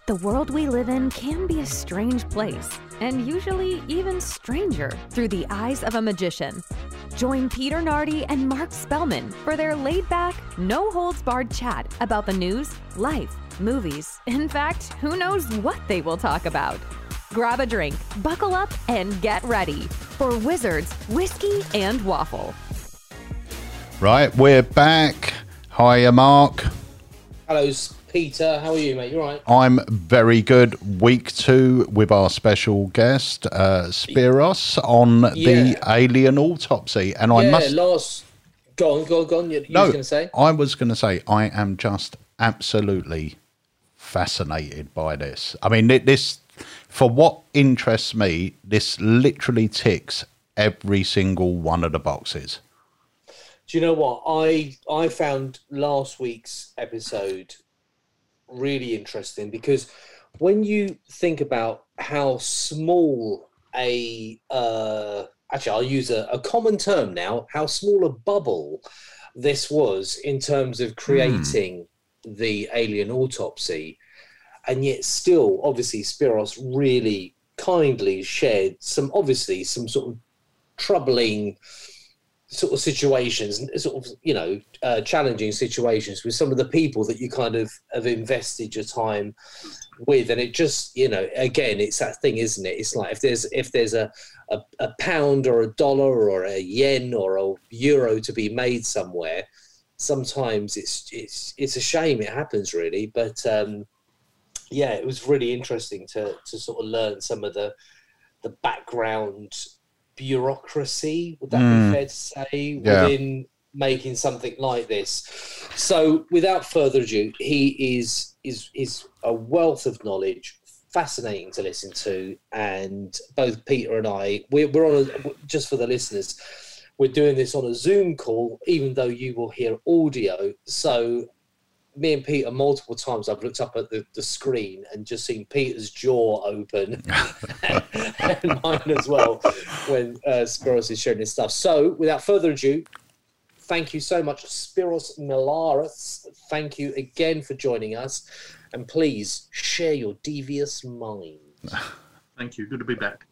the world we live in can be a strange place, and usually even stranger through the eyes of a magician. Join Peter Nardi and Mark Spellman for their laid-back, no-holds-barred chat about the news, life, movies. In fact, who knows what they will talk about? Grab a drink, buckle up, and get ready for Wizards, Whiskey, and Waffle. Right, we're back. Hiya, Mark. Hello, Peter. How are you, mate? You all right? I'm very good. Week 2 with our special guest, Spiros, on the alien autopsy. And I must... Go on. You was going to say? I was going to say, I am just absolutely fascinated by this. I mean, this, for what interests me, this literally ticks every single one of the boxes. Do you know what? I found last week's episode really interesting because when you think about how small actually I'll use a common term now, how small a bubble this was in terms of creating the alien autopsy, and yet still obviously Spiros really kindly shared some sort of troubling sort of situations, sort of, challenging situations with some of the people that you kind of have invested your time with. And it just, again, it's that thing, isn't it? It's like if there's a pound or a dollar or a yen or a euro to be made somewhere, sometimes it's a shame it happens, really. But it was really interesting to sort of learn some of the background bureaucracy, would that be fair to say, within making something like this. So without further ado, he is a wealth of knowledge, fascinating to listen to, and both Peter and I, we're on just for the listeners, we're doing this on a Zoom call, even though you will hear audio. So me and Peter, multiple times I've looked up at the screen and just seen Peter's jaw open and mine as well when Spiros is sharing his stuff. So without further ado, thank you so much, Spiros Milaris. Thank you again for joining us, and please share your devious mind. Thank you. Good to be back.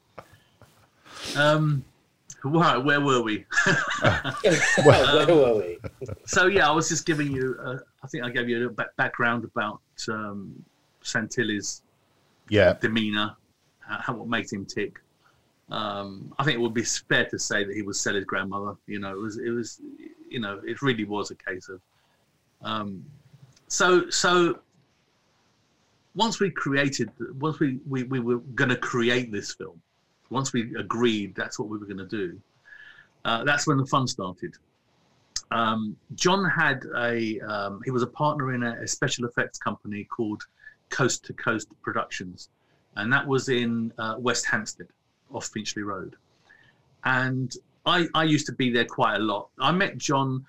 Right, where were we? Where were we? So I was just giving you. I think I gave you a little background about Santilli's demeanour, what made him tick. I think it would be fair to say that he was Sellers' grandmother. It really was a case of. So once we were going to create this film. Once we agreed that's what we were going to do, that's when the fun started. John had he was a partner in a special effects company called Coast to Coast Productions, and that was in West Hampstead, off Finchley Road. And I used to be there quite a lot. I met John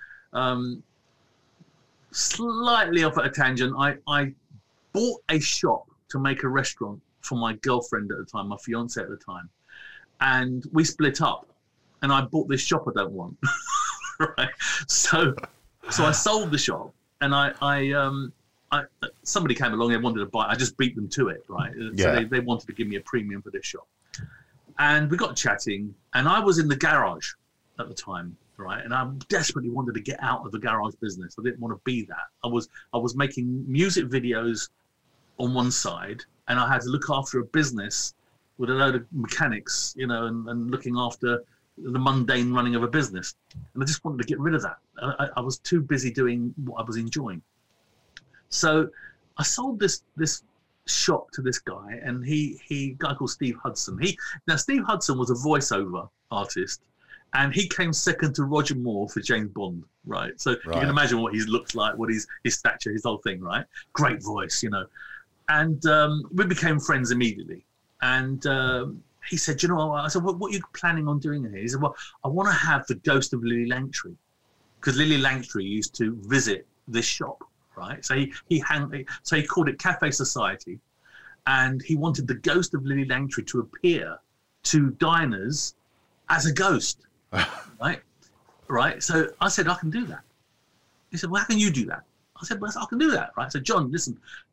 slightly off at a tangent. I bought a shop to make a restaurant for my girlfriend at the time, my fiance at the time. And we split up, and I bought this shop I don't want. Right. So I sold the shop, and I somebody came along, they wanted to buy it. I just beat them to it, right? Yeah. So they wanted to give me a premium for this shop. And we got chatting, and I was in the garage at the time, right? And I desperately wanted to get out of the garage business. I didn't want to be that. I was making music videos on one side, and I had to look after a business with a load of mechanics, and looking after the mundane running of a business. And I just wanted to get rid of that. I was too busy doing what I was enjoying. So I sold this shop to this guy, and a guy called Steve Hudson. Steve Hudson was a voiceover artist, and he came second to Roger Moore for James Bond, right? So you can imagine what he looks like, what his stature, his whole thing, right? Great voice, And we became friends immediately. And he said, I said, what are you planning on doing here? He said, well, I want to have the ghost of Lily Langtry, because Lily Langtry used to visit this shop, right? So he called it Cafe Society, and he wanted the ghost of Lily Langtry to appear to diners as a ghost, right? Right. So I said, I can do that. He said, well, how can you do that? I said, well, I can do that, right? So John, listen,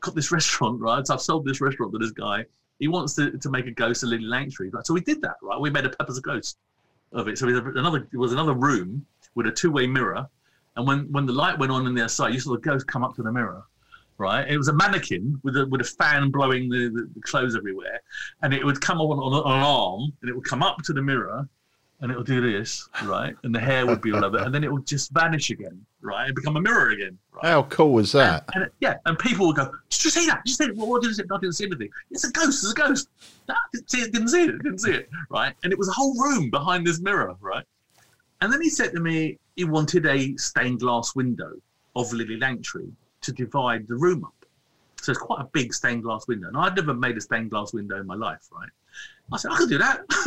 got this restaurant, right? So I've sold this restaurant to this guy. He wants to make a ghost of Lily Langtry. So we did that, right? We made a Pepper's a Ghost of it. So it was another room with a two-way mirror. And when the light went on the other side, you saw the ghost come up to the mirror, right? It was a mannequin with a fan blowing the clothes everywhere. And it would come on an arm, and it would come up to the mirror, and it would do this, right? And the hair would be all over it. And then it would just vanish again, right? And become a mirror again. Right? How cool was that? And people would go, did you see that? Did you see it? Well, what did it? I didn't see anything. It's a ghost. It's a ghost. No, I didn't see it, right? And it was a whole room behind this mirror, right? And then he said to me he wanted a stained glass window of Lily Langtry to divide the room up. So it's quite a big stained glass window. And I'd never made a stained glass window in my life, right? I said, I could do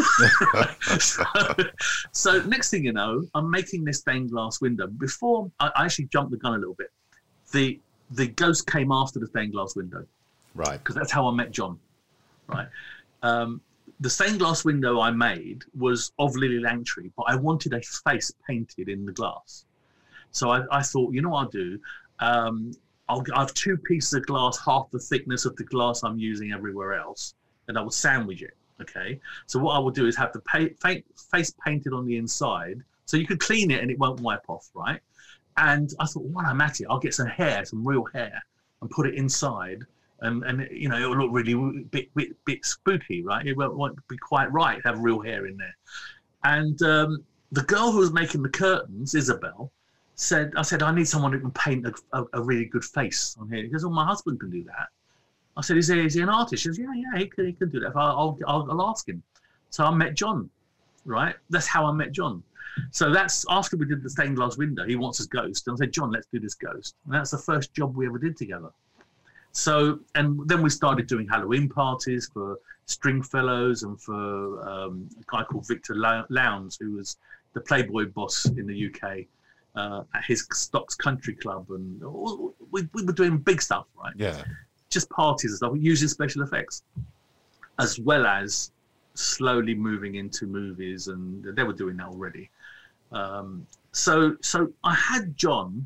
that. so next thing you know, I'm making this stained glass window. Before, I actually jumped the gun a little bit. The ghost came after the stained glass window. Right. Because that's how I met John, right? The stained glass window I made was of Lily Langtry, but I wanted a face painted in the glass. So I thought, you know what I'll do? I'll have two pieces of glass, half the thickness of the glass I'm using everywhere else, and I will sandwich it. Okay, so what I will do is have the face painted on the inside, so you could clean it and it won't wipe off, right? And I thought, while I'm at it, I'll get some real hair, and put it inside, and you know, it will look really bit spooky, right? It won't be quite right to have real hair in there. And the girl who was making the curtains, Isabel, I said, I need someone who can paint a really good face on here. He goes, well, my husband can do that. I said, is he an artist? She goes, yeah, he can do that. I'll ask him. So I met John, right? That's how I met John. So that's after we did the stained glass window. He wants his ghost. And I said, John, let's do this ghost. And that's the first job we ever did together. So, and then we started doing Halloween parties for Stringfellows and for a guy called Victor Lowndes, who was the Playboy boss in the UK. At his Stocks Country Club, and we were doing big stuff, right? Yeah, just parties and stuff, using special effects, as well as slowly moving into movies, and they were doing that already. So I had John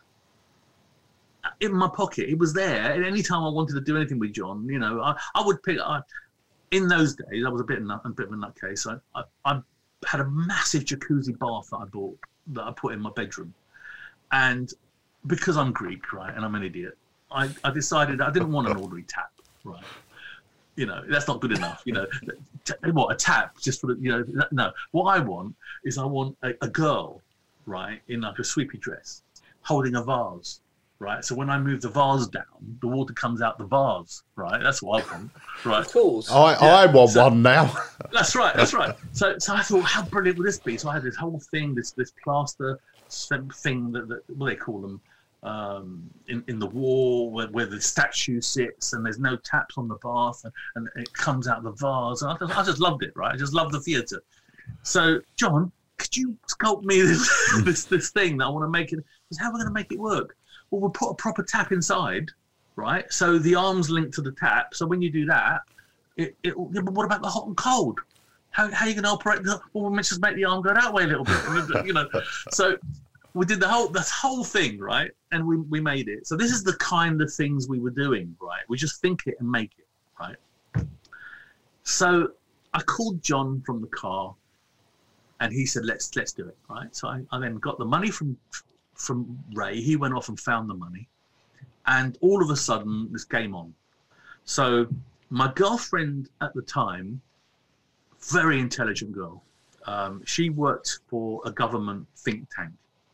in my pocket. He was there, and any time I wanted to do anything with John, you know, I would pick. In those days, I was a bit of a nutcase. I had a massive jacuzzi bath that I bought, that I put in my bedroom. And because I'm Greek, right, and I'm an idiot, I decided I didn't want an ordinary tap, right? You know, that's not good enough, you know. What, a tap just for the, you know, no. What I want is a girl, right, in like a sweepy dress, holding a vase, right? So when I move the vase down, the water comes out the vase, right? That's what I want, right? Of course. I want one now. That's right. So I thought, how brilliant would this be? So I had this whole thing, this plaster thing that what they call them, in the wall where the statue sits, and there's no taps on the bath, and it comes out the vase. And I just loved it, right? I just loved the theatre. So, John, could you sculpt me this thing that I want to make it? How are we going to make it work? Well, we'll put a proper tap inside, right? So the arm's linked to the tap. So when you do that, but what about the hot and cold? How are you going to operate? Well, we'll just make the arm go that way a little bit, you know. So we did this whole thing, right? And we made it. So this is the kind of things we were doing, right? We just think it and make it, right? So I called John from the car, and he said, let's do it, right? So I then got the money from Ray. He went off and found the money, and all of a sudden this game on. So my girlfriend at the time, very intelligent girl, she worked for a government think tank.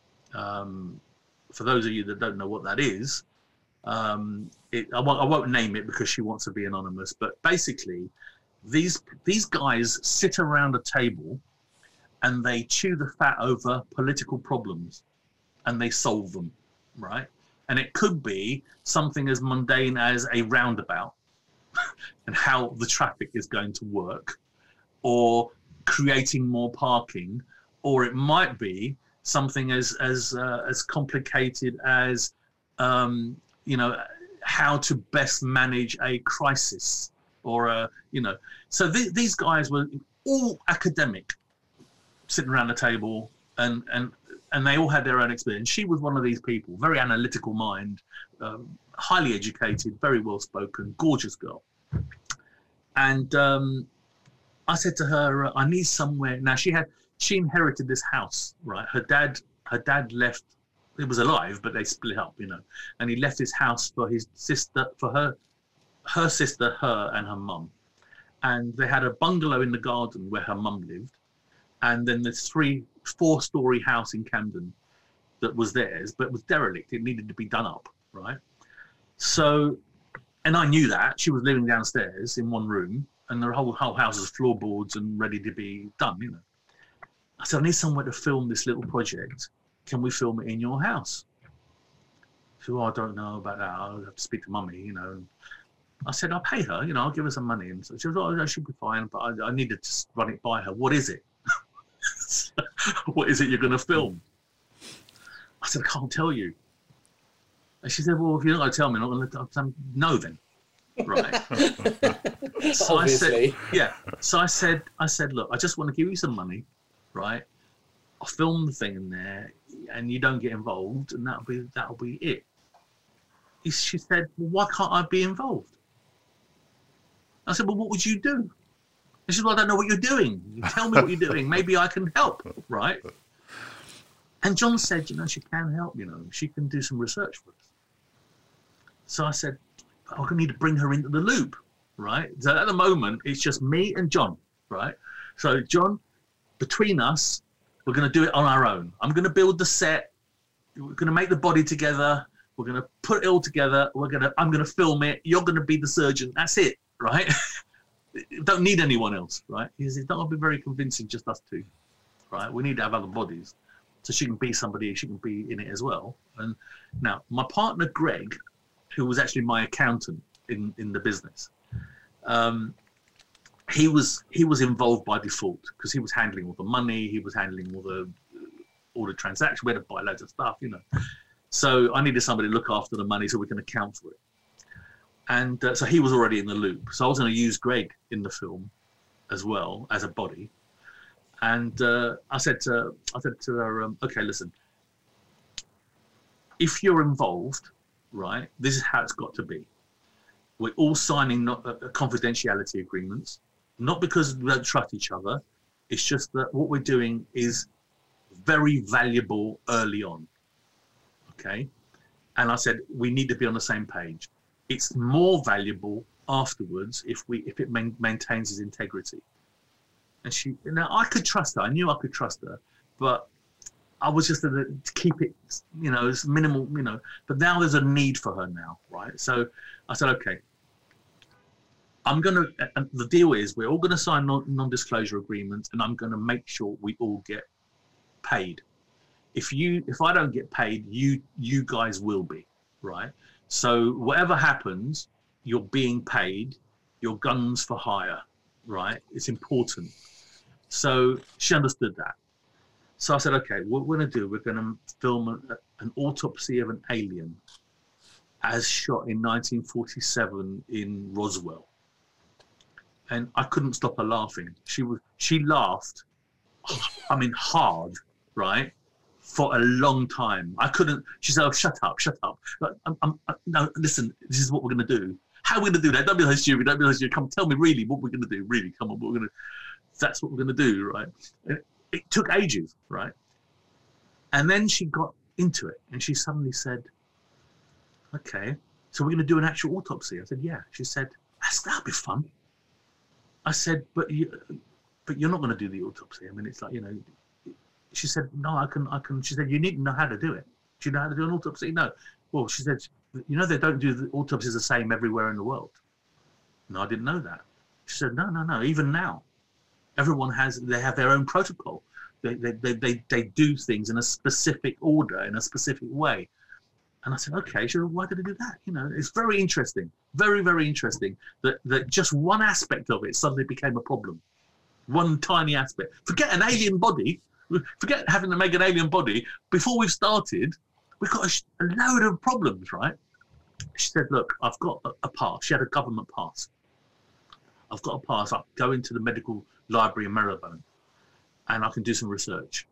For those of you that don't know what that is, I won't name it because she wants to be anonymous, but basically these guys sit around a table and they chew the fat over political problems, and they solve them, right? And it could be something as mundane as a roundabout and how the traffic is going to work, or creating more parking, or it might be something as complicated as you know, how to best manage a crisis, or you know. So these guys were all academic, sitting around the table, and and they all had their own experience. She was one of these people, very analytical mind, highly educated, very well spoken, gorgeous girl. And I said to her, I need somewhere. Now she inherited this house, right? Her dad left. It was alive, but they split up, you know. And he left his house for his sister, for her sister, her and her mum. And they had a bungalow in the garden where her mum lived. And then this 4-story house in Camden that was theirs, but was derelict. It needed to be done up, right? So, and I knew that. She was living downstairs in one room, and the whole house was floorboards and ready to be done, you know. I said, I need somewhere to film this little project. Can we film it in your house? She said, oh, I don't know about that. I'll have to speak to mummy, you know. I said, I'll pay her, you know, I'll give her some money. And so she was, oh, that should be fine, but I needed to run it by her. What is it? What is it you're going to film? I said, I can't tell you. And she said, well, if you're not going to tell me, I'm not going to no then. Right. So Obviously. I said, look, I just want to give you some money, right? I'll film the thing in there and you don't get involved, and that'll be it. She said, well, why can't I be involved? I said, well, what would you do? And she said, well, I don't know what you're doing. You tell me what you're doing. Maybe I can help, right? And John said, you know, she can help, you know. She can do some research for us. So I said, I need to bring her into the loop, right? So at the moment, it's just me and John, right? So John, between us, we're going to do it on our own. I'm going to build the set. We're going to make the body together. We're going to put it all together. I'm going to film it. You're going to be the surgeon. That's it, right? Don't need anyone else, right? It's not going to be very convincing, just us two, right? We need to have other bodies. So she can be somebody, she can be in it as well. And now my partner, Greg, who was actually my accountant in the business, he was involved by default because he was handling all the money, he was handling all the transactions. We had to buy loads of stuff, you know. So I needed somebody to look after the money so we can account for it. And so he was already in the loop. So I was going to use Greg in the film as well as a body. And I said to her, okay, listen, if you're involved, right, this is how it's got to be. We're all signing confidentiality agreements, not because we don't trust each other. It's just that what we're doing is very valuable early on. Okay. And I said, we need to be on the same page. It's more valuable afterwards if it maintains its integrity. And now I could trust her. I knew I could trust her, but I was just to keep it, you know, as minimal, you know. But now there's a need for her now, right? So I said, okay, the deal is we're all going to sign non-disclosure agreements, and I'm going to make sure we all get paid. If I don't get paid, you guys will be, right? So whatever happens, you're being paid. Your guns for hire, right? It's important. So she understood that. So I said, okay, what we're going to do, we're going to film an autopsy of an alien as shot in 1947 in Roswell. And I couldn't stop her laughing. She laughed, I mean, hard, right? For a long time. I couldn't, she said, oh, shut up. No, listen, this is what we're going to do. How are we going to do that? Don't be so stupid. Come tell me really what we're going to do. Really, come on, that's what we're going to do, right? It took ages, right? And then she got into it and she suddenly said, okay, so we're going to do an actual autopsy. I said, yeah. She said, that'll be fun. I said, but you're not going to do the autopsy. I mean, it's like, you know, she said, no, I can. She said, you need to know how to do it. Do you know how to do an autopsy? No. Well, she said, you know, they don't do the autopsies the same everywhere in the world. No, I didn't know that. She said, no, even now. Everyone they have their own protocol. They do things in a specific order, in a specific way. And I said, okay, sure, why did I do that? You know, it's very interesting, very, very interesting that just one aspect of it suddenly became a problem. One tiny aspect. Forget an alien body, forget having to make an alien body. Before we've started, we've got a load of problems, right? She said, look, I've got a pass. She had a government pass. I've got a pass. I'll go into the medical library in Marylebone and I can do some research.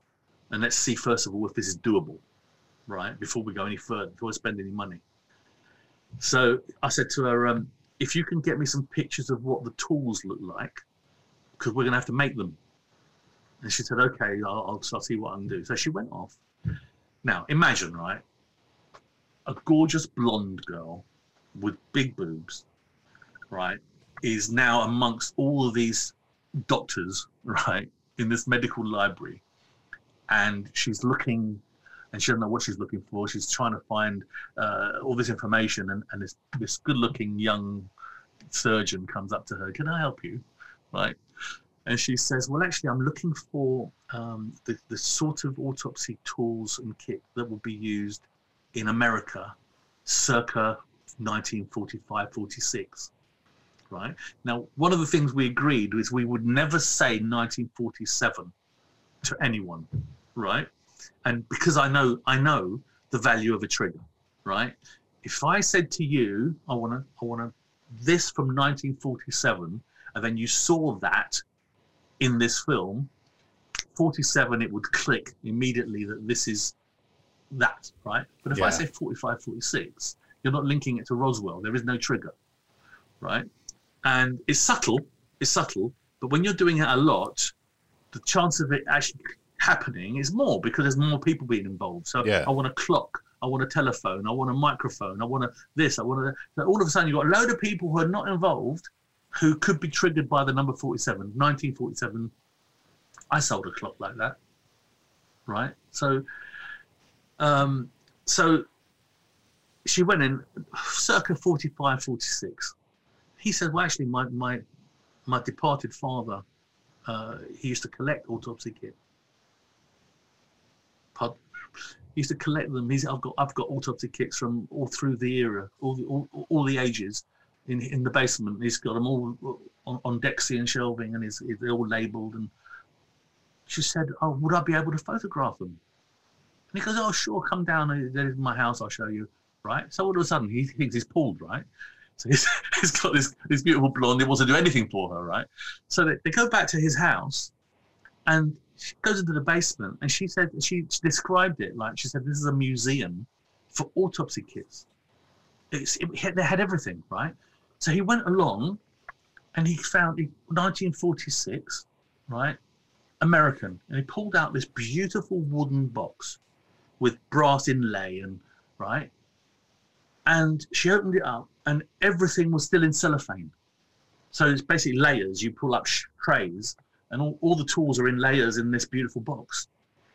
and let's see first of all if this is doable, right? Before we go any further, before we spend any money. So I said to her, if you can get me some pictures of what the tools look like, because we're going to have to make them. And she said, okay, I'll see what I can do. So she went off. Now, imagine, right, a gorgeous blonde girl with big boobs, right, is now amongst all of these doctors, right, in this medical library. And she's looking, and she doesn't know what she's looking for. She's trying to find all this information, and this good-looking young surgeon comes up to her. Can I help you? Right? And she says, well, actually, I'm looking for the sort of autopsy tools and kit that will be used in America circa 1945, 46. Right? Now, one of the things we agreed was we would never say 1947 to anyone, right? And because I know the value of a trigger, right? If I said to you, I want this from 1947, and then you saw that in this film, 47, it would click immediately that this is that, right? But if I say 45, 46, you're not linking it to Roswell. There is no trigger, right? And it's subtle, but when you're doing it a lot, the chance of it actually happening is more because there's more people being involved. So I want a clock, I want a telephone, I want a microphone, I want this, I want a... So all of a sudden you've got a load of people who are not involved who could be triggered by the number 47. 1947, I sold a clock like that, right? So, so she went in circa 45, 46. He said, well, actually, my departed father, he used to collect autopsy kit. He used to collect them. I've got autopsy kits from all through the era, all the ages, in the basement. He's got them all on Dexy and shelving, and they're all labelled. And she said, "Oh, would I be able to photograph them?" And he goes, "Oh, sure, come down. There's my house. I'll show you." Right. So all of a sudden, he thinks he's pulled. Right. So he's got this beautiful blonde. He wants to do anything for her. Right. So they go back to his house, and she goes into the basement, and she said she described it like, she said, this is a museum for autopsy kits. They had everything, right? So he went along, and he found 1946, right, American, and he pulled out this beautiful wooden box with brass inlay, and right, and she opened it up, and everything was still in cellophane. So it's basically layers. You pull up trays, and all the tools are in layers in this beautiful box.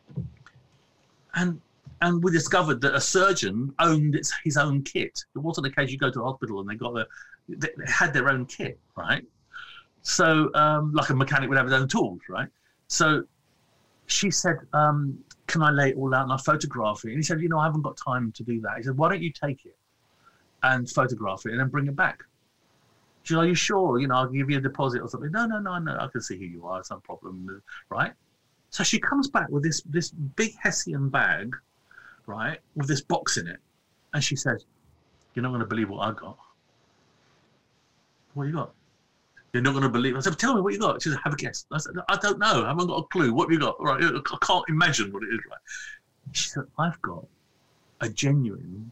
And we discovered that a surgeon owned his own kit. It wasn't a case you go to a hospital and they had their own kit, right? So like a mechanic would have his own tools, right? So she said, can I lay it all out and I photograph it? And he said, I haven't got time to do that. He said, why don't you take it and photograph it and then bring it back? She said, are you sure? I'll give you a deposit or something. No, I can see who you are. It's no problem, right? So she comes back with this big Hessian bag, right, with this box in it. And she says, you're not going to believe what I got. What you got? You're not going to believe. I said, tell me what you got. She said, have a guess. I said, I don't know. I haven't got a clue. What have you got? Right, I can't imagine what it is, right? She said, I've got a genuine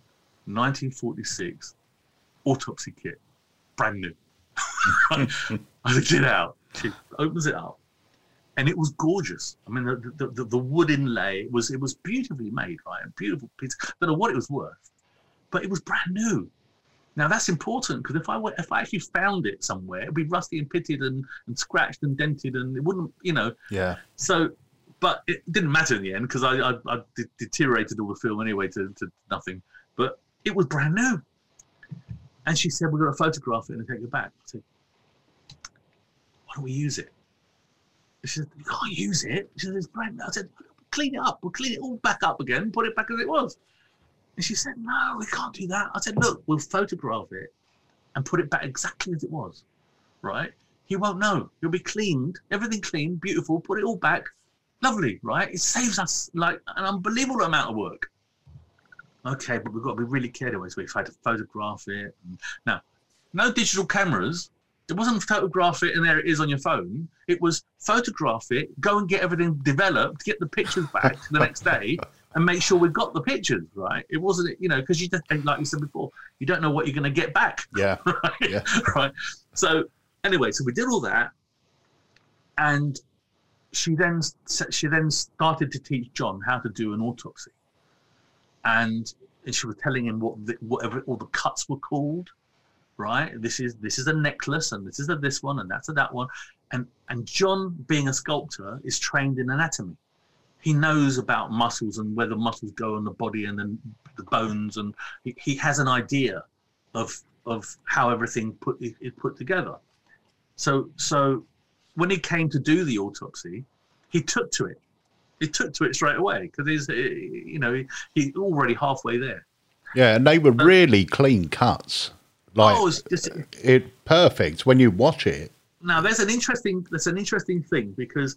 1946 autopsy kit. Brand new. I said, get out. She opens it up, and it was gorgeous. I mean, the wood inlay it was beautifully made, right? A beautiful piece. I don't know what it was worth, but it was brand new. Now that's important because if I actually found it somewhere, it'd be rusty and pitted and scratched and dented, and it wouldn't, Yeah. So, but it didn't matter in the end because I deteriorated all the film anyway to nothing. But it was brand new. And she said, we've got to photograph it and take it back. I said, why don't we use it? She said, you can't use it. She said, it's brand new. I said, clean it up. We'll clean it all back up again, put it back as it was. And she said, no, we can't do that. I said, look, we'll photograph it and put it back exactly as it was, right? He won't know. It'll be cleaned, everything clean, beautiful, put it all back. Lovely, right? It saves us like an unbelievable amount of work. Okay, but we've got to be really careful. So we've had to photograph it. Now, no digital cameras It wasn't photograph it and there it is on your phone. It was photograph it, go and get everything developed, get the pictures back the next day, and make sure we've got the pictures, right? It wasn't, because you just, like you said before, you don't know what you're going to get back. Yeah. Right? Yeah. Right. So anyway, so we did all that, and she then started to teach John how to do an autopsy, and she was telling him whatever all the cuts were called. Right, this is a necklace, and this is this one, and that's that one, and John, being a sculptor, is trained in anatomy. He knows about muscles and where the muscles go on the body, and then the bones, and he has an idea of how everything is put together. So when he came to do the autopsy, he took to it. He took to it straight away because he's already halfway there. Yeah, and they were really clean cuts. Like, it perfect when you watch it. Now, that's an interesting thing, because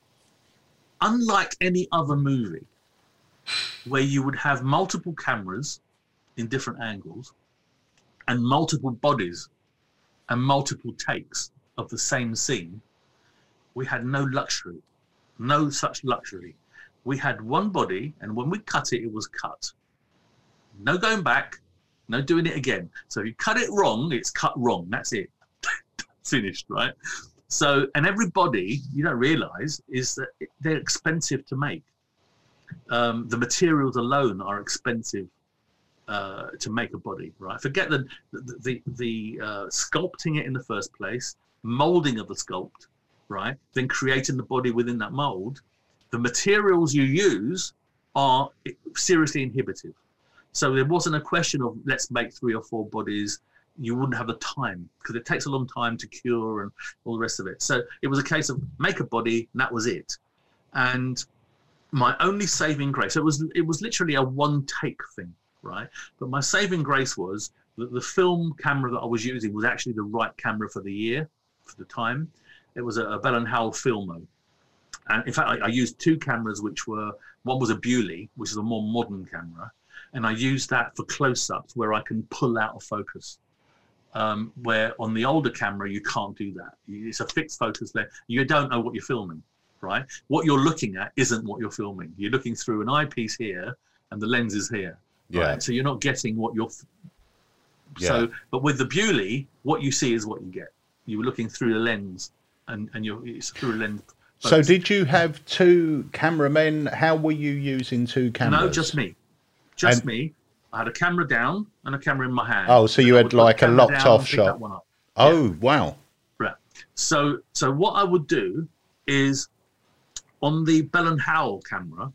unlike any other movie where you would have multiple cameras in different angles and multiple bodies and multiple takes of the same scene, we had no such luxury. We had one body, and when we cut it, it was cut. No going back. No doing it again. So if you cut it wrong, it's cut wrong. That's it. Finished, right? So, and everybody, you don't realize, is that they're expensive to make. The materials alone are expensive to make a body, right? Forget the sculpting it in the first place, molding of the sculpt, right? Then creating the body within that mold. The materials you use are seriously inhibitive. So there wasn't a question of let's make 3 or 4 bodies. You wouldn't have the time, because it takes a long time to cure and all the rest of it. So it was a case of make a body, and that was it. And my only saving grace, it was literally a one take thing, right? But my saving grace was that the film camera that I was using was actually the right camera for the year, for the time. It was a Bell & Howell Filmo. And in fact, I used 2 cameras, one was a Beaulieu, which is a more modern camera. And I use that for close-ups where I can pull out of focus. Where on the older camera, you can't do that. It's a fixed focus there. You don't know what you're filming, right? What you're looking at isn't what you're filming. You're looking through an eyepiece here, and the lens is here. Yeah. Right? So you're not getting what you're... Yeah. So, but with the Beaulieu, what you see is what you get. You were looking through the lens, and it's through a lens. So did you have 2 cameramen? How were you using 2 cameras? No, just me. Just me. I had a camera down and a camera in my hand. Oh, so you had like a locked off shot. Oh, yeah. Wow. Right. So what I would do is on the Bell & Howell camera,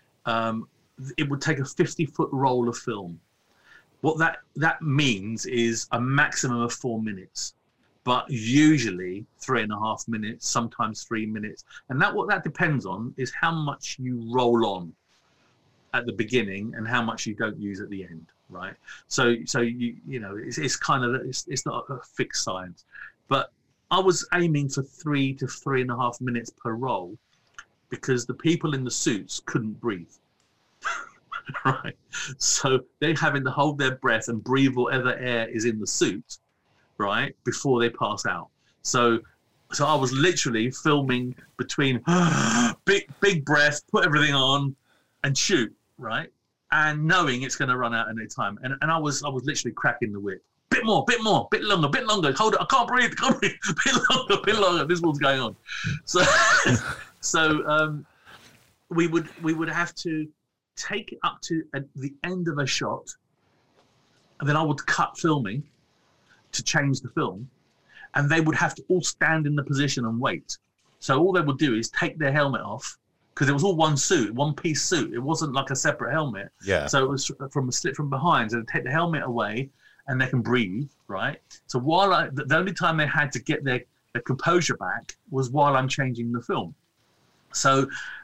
it would take a 50-foot roll of film. What that means is a maximum of 4 minutes, but usually 3.5 minutes, sometimes 3 minutes. And what that depends on is how much you roll on at the beginning and how much you don't use at the end, right? So it's kind of, it's not a fixed science, but I was aiming for 3 to 3.5 minutes per roll because the people in the suits couldn't breathe. Right, so they're having to hold their breath and breathe whatever air is in the suit, right, before they pass out. So I was literally filming between big breath, put everything on, and shoot, right, and knowing it's going to run out any time. And I was literally cracking the whip. Bit more, bit longer. Hold it, I can't breathe. Bit longer. This is what's going on. So we would have to take it up to the end of a shot, and then I would cut filming to change the film, and they would have to all stand in the position and wait. So all they would do is take their helmet off, because it was all one suit, one piece suit. It wasn't like a separate helmet. Yeah. So it was from a slit from behind. So they take the helmet away, and they can breathe, right? So while the only time they had to get their composure back was while I'm changing the film. So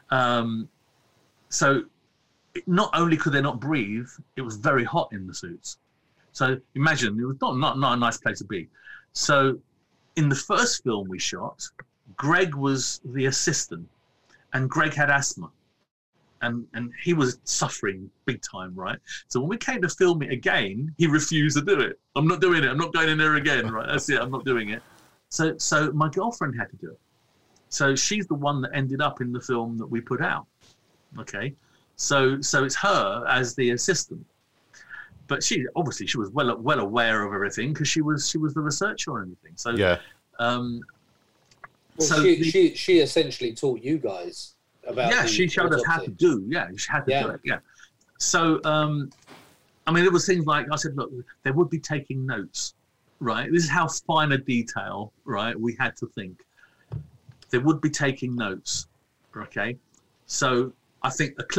not only could they not breathe, it was very hot in the suits. So imagine, it was not a nice place to be. So in the first film we shot, Greg was the assistant, and Greg had asthma, and he was suffering big time, right? So when we came to film it again, he refused to do it. I'm not doing it. I'm not going in there again, right? That's it. I'm not doing it. So my girlfriend had to do it. So she's the one that ended up in the film that we put out. Okay, so it's her as the assistant, but she was well aware of everything because she was the researcher on everything. So Yeah. Well, she essentially taught you guys about. Yeah, she showed us how to do. Yeah, she had to do it. Yeah. So I mean, it was things like I said, look, they would be taking notes, right? This is how fine a detail, right? We had to think. They would be taking notes, okay? So I think a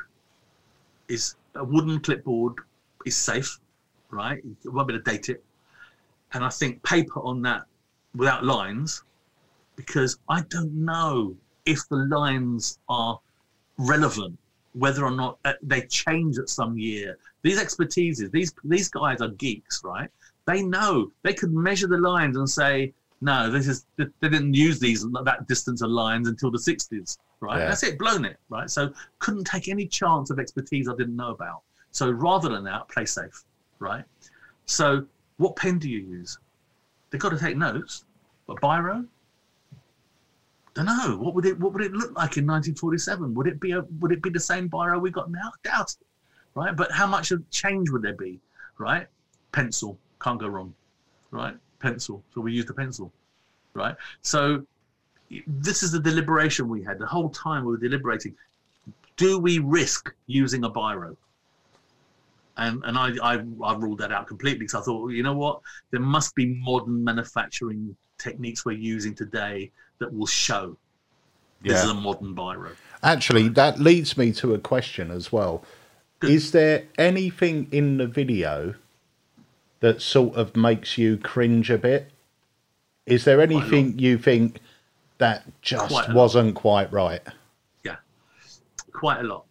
wooden clipboard is safe, right? You won't be able to date it. And I think paper on that without lines, because I don't know if the lines are relevant, whether or not they change at some year. These expertises, these guys are geeks, right? They know. They could measure the lines and say, no, they didn't use that distance of lines until the 60s, right? Yeah. That's it, blown it, right? So couldn't take any chance of expertise I didn't know about. So rather than that, play safe, right? So what pen do you use? They've got to take notes. But biro? Don't know. What would it look like in 1947? Would it be the same biro we got now? Doubt it, right? But how much of change would there be, right? Pencil, can't go wrong, right? Pencil, so we used a pencil, right? So this is the deliberation we had. The whole time we were deliberating, do we risk using a biro? And I ruled that out completely because I thought, well, you know what? There must be modern manufacturing techniques we're using today that will show this is a modern biro. Actually, that leads me to a question as well. Good. Is there anything in the video that sort of makes you cringe a bit? Is there anything you think that just wasn't quite right? Yeah, quite a lot.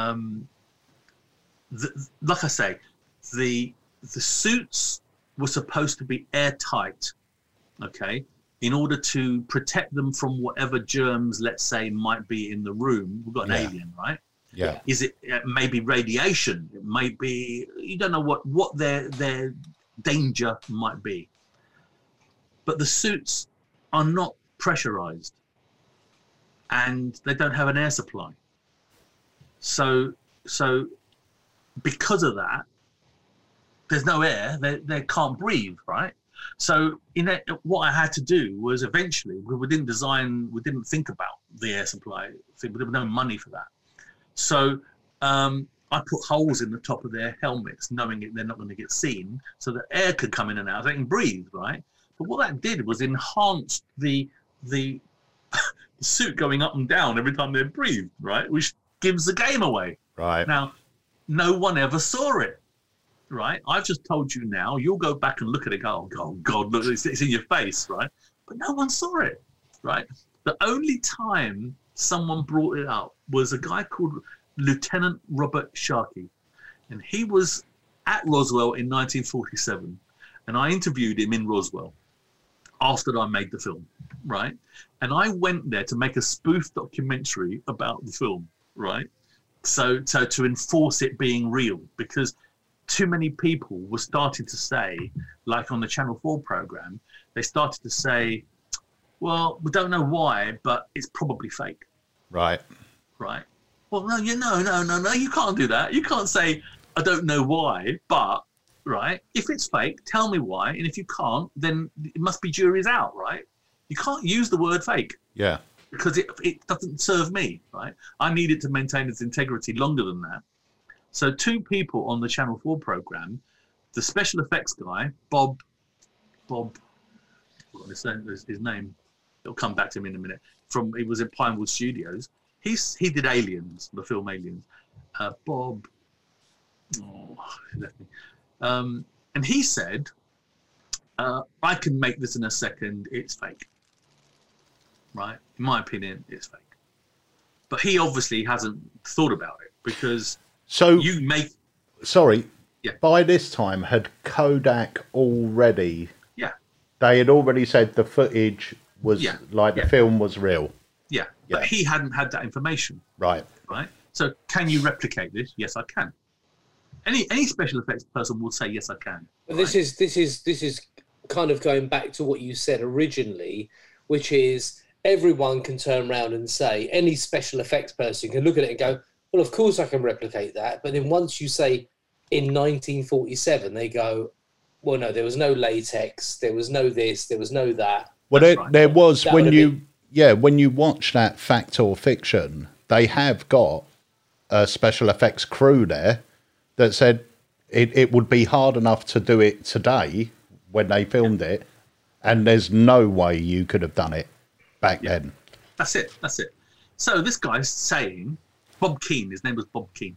Like I say, the suits were supposed to be airtight, okay, in order to protect them from whatever germs, let's say, might be in the room. We've got an alien, right? Yeah. Is it maybe radiation? It might be, you don't know what their danger might be. But the suits are not pressurized and they don't have an air supply. So because of that, there's no air, they can't breathe, right? So what I had to do was eventually, we didn't think about the air supply, there was no money for that. So I put holes in the top of their helmets, knowing they're not going to get seen, so that air could come in and out, they can breathe, right? But what that did was enhance the suit going up and down every time they breathed, right? Which gives the game away. Right. Now, no one ever saw it, right? I've just told you now, you'll go back and look at it, go, oh, God, look, it's in your face, right? But no one saw it, right? The only time someone brought it up was a guy called Lieutenant Robert Sharkey, and he was at Roswell in 1947, and I interviewed him in Roswell after I made the film, right? And I went there to make a spoof documentary about the film, right? So to enforce it being real, because too many people were starting to say, like on the Channel 4 program, they started to say, well, we don't know why, but it's probably fake. Right. Right. Well, no, you can't do that. You can't say, I don't know why, but, right, if it's fake, tell me why. And if you can't, then it must be jury's out, right? You can't use the word fake. Yeah. Because it doesn't serve me, right? I need it to maintain its integrity longer than that. So 2 people on the Channel 4 program, the special effects guy, Bob, his name, it'll come back to me in a minute, he was at Pinewood Studios. He did Aliens, the film Aliens. Bob, he left me. And he said, I can make this in a second, it's fake. Right? In my opinion, it's fake. But he obviously hasn't thought about it, because by this time, had Kodak already... Yeah. They had already said the footage was the film was real. Yeah, but he hadn't had that information. Right. Right? So can you replicate this? Yes, I can. Any special effects person will say, yes, I can. But this is kind of going back to what you said originally, which is everyone can turn around and say, any special effects person can look at it and go, well, of course I can replicate that. But then once you say in 1947, they go, well, no, there was no latex, there was no this, there was no that. Well, there was That when would you, have when you watch that Fact or Fiction, they have got a special effects crew there that said it would be hard enough to do it today when they filmed it, and there's no way you could have done it back then. That's it. So this guy's saying, Bob Keane, his name was Bob Keane.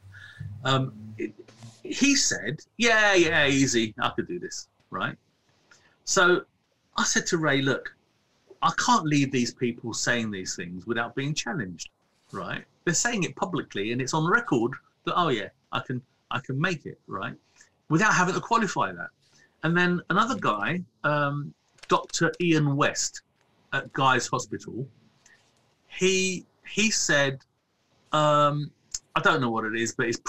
He said, yeah, easy, I could do this, right? So I said to Ray, look, I can't leave these people saying these things without being challenged, right? They're saying it publicly and it's on record that, oh yeah, I can make it, right? Without having to qualify that. And then another guy, Dr. Ian West at Guy's Hospital, he said, I don't know what it is, but it's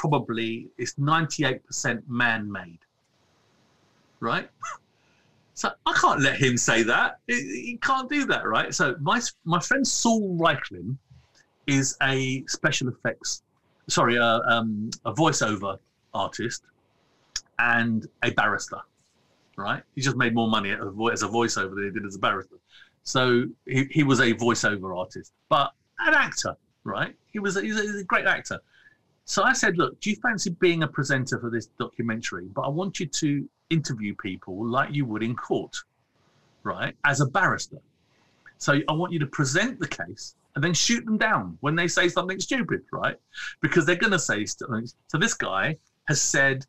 98% man-made, right? So I can't let him say that. He can't do that, right? So my friend Saul Reichlin is a special effects, a voiceover artist and a barrister, right? He just made more money as a voiceover than he did as a barrister. So he was a voiceover artist, but an actor, right? He's a great actor. So I said, look, do you fancy being a presenter for this documentary? But I want you to interview people like you would in court, right? As a barrister. So I want you to present the case and then shoot them down when they say something stupid, right? Because they're going to say something. So this guy has said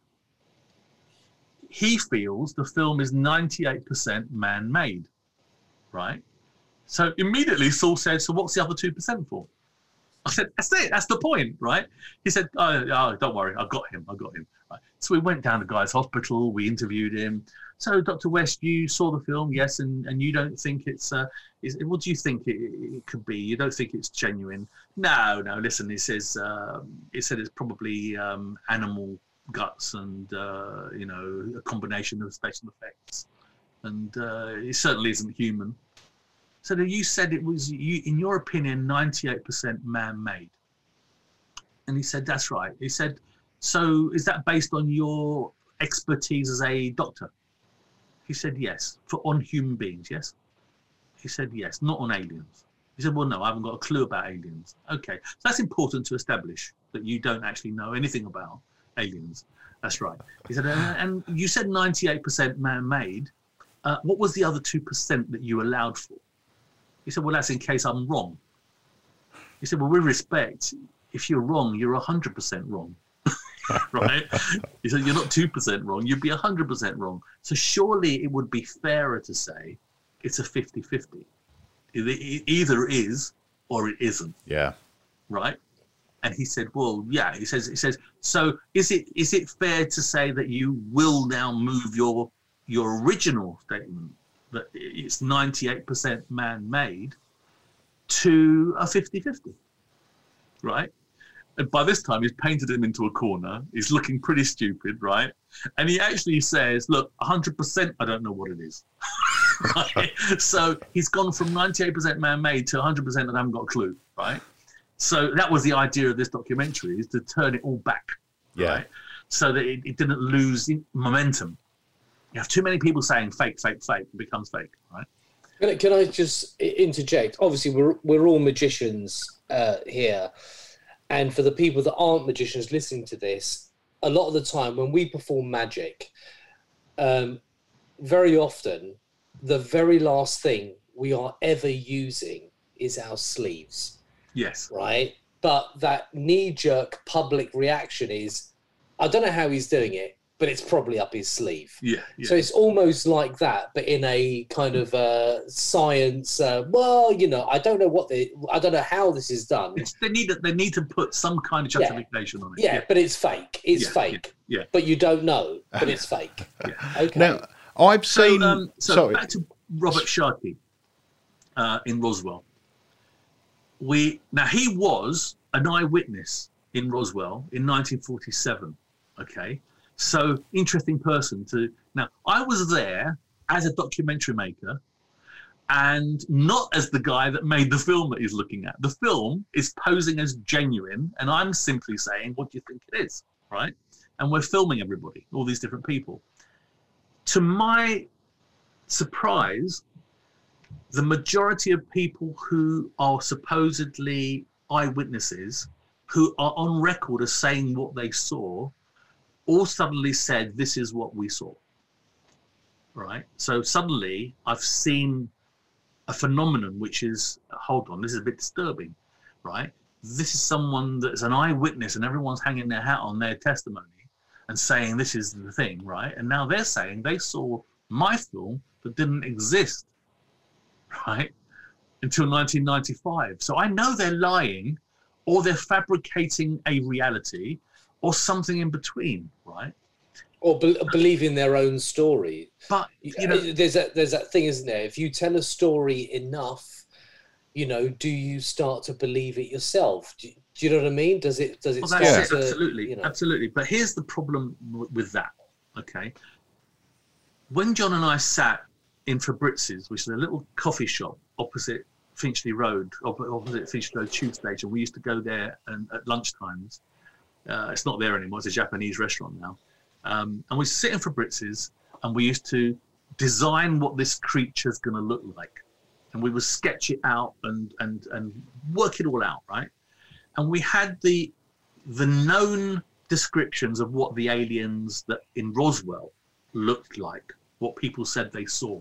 he feels the film is 98% man-made, right? So immediately Saul said, so what's the other 2% for? I said, that's it. That's the point, right? He said, oh, don't worry. I got him. Right. So we went down to Guy's Hospital. We interviewed him. So, Dr. West, you saw the film, yes, and you don't think it's what do you think it could be? You don't think it's genuine? No. Listen, he says it said it's probably animal guts and a combination of special effects, and it certainly isn't human. So you said it was, in your opinion, 98% man-made. And he said, that's right. He said, so is that based on your expertise as a doctor? He said, yes. On human beings, yes? He said, yes, not on aliens. He said, well, no, I haven't got a clue about aliens. Okay, so that's important to establish that you don't actually know anything about aliens. That's right. He said, and you said 98% man-made. What was the other 2% that you allowed for? He said, well, that's in case I'm wrong. He said, well, with respect, if you're wrong, you're 100% wrong, right? He said, you're not 2% wrong, you'd be 100% wrong. So surely it would be fairer to say it's a 50-50. It either is or it isn't. Yeah. Right? And he said, well, yeah. He says, so is it fair to say that you will now move your original statement that it's 98% man-made to a 50-50, right? And by this time, he's painted him into a corner. He's looking pretty stupid, right? And he actually says, look, 100%, I don't know what it is. Right? So he's gone from 98% man-made to 100% that I haven't got a clue, right? So that was the idea of this documentary, is to turn it all back, right? So that it didn't lose momentum. You have too many people saying fake, it becomes fake, right? Can I just interject? Obviously, we're all magicians here. And for the people that aren't magicians listening to this, a lot of the time when we perform magic, very often, the very last thing we are ever using is our sleeves. Yes. Right? But that knee-jerk public reaction is, I don't know how he's doing it, but it's probably up his sleeve. Yeah. So it's almost like that, but in a kind of science. I don't know how this is done. They need to put some kind of justification on it. Yeah, but it's fake. It's fake. Yeah. But you don't know, but it's fake. Yeah. Okay. Now I've seen. So back to Robert Sharkey in Roswell. He was an eyewitness in Roswell in 1947. Okay. So interesting person to. Now I was there as a documentary maker, and not as the guy that made the film that he's looking at. The film is posing as genuine, and I'm simply saying, what do you think it is, right? And we're filming everybody, all these different people. To my surprise, the majority of people who are supposedly eyewitnesses, who are on record as saying what they saw, all suddenly said, this is what we saw, right? So suddenly I've seen a phenomenon which is, hold on, this is a bit disturbing, right? This is someone that's an eyewitness and everyone's hanging their hat on their testimony and saying this is the thing, right? And now they're saying they saw my film that didn't exist, right, until 1995. So I know they're lying, or they're fabricating a reality, or something in between, right? Or believing their own story. But you know, there's that thing, isn't there? If you tell a story enough, you know, do you start to believe it yourself? Do you know what I mean? Does it well, start that's to, it. Absolutely, you know? absolutely. But here's the problem with that. Okay, when John and I sat in Fabrizi's, which is a little coffee shop opposite Finchley Road, opposite Finchley Road Tube Station, we used to go there and at lunchtimes. It's not there anymore. It's a Japanese restaurant now. And we sit in Fabrizi's and we used to design what this creature's going to look like. And we would sketch it out and work it all out, right? And we had the known descriptions of what the aliens that in Roswell looked like, what people said they saw.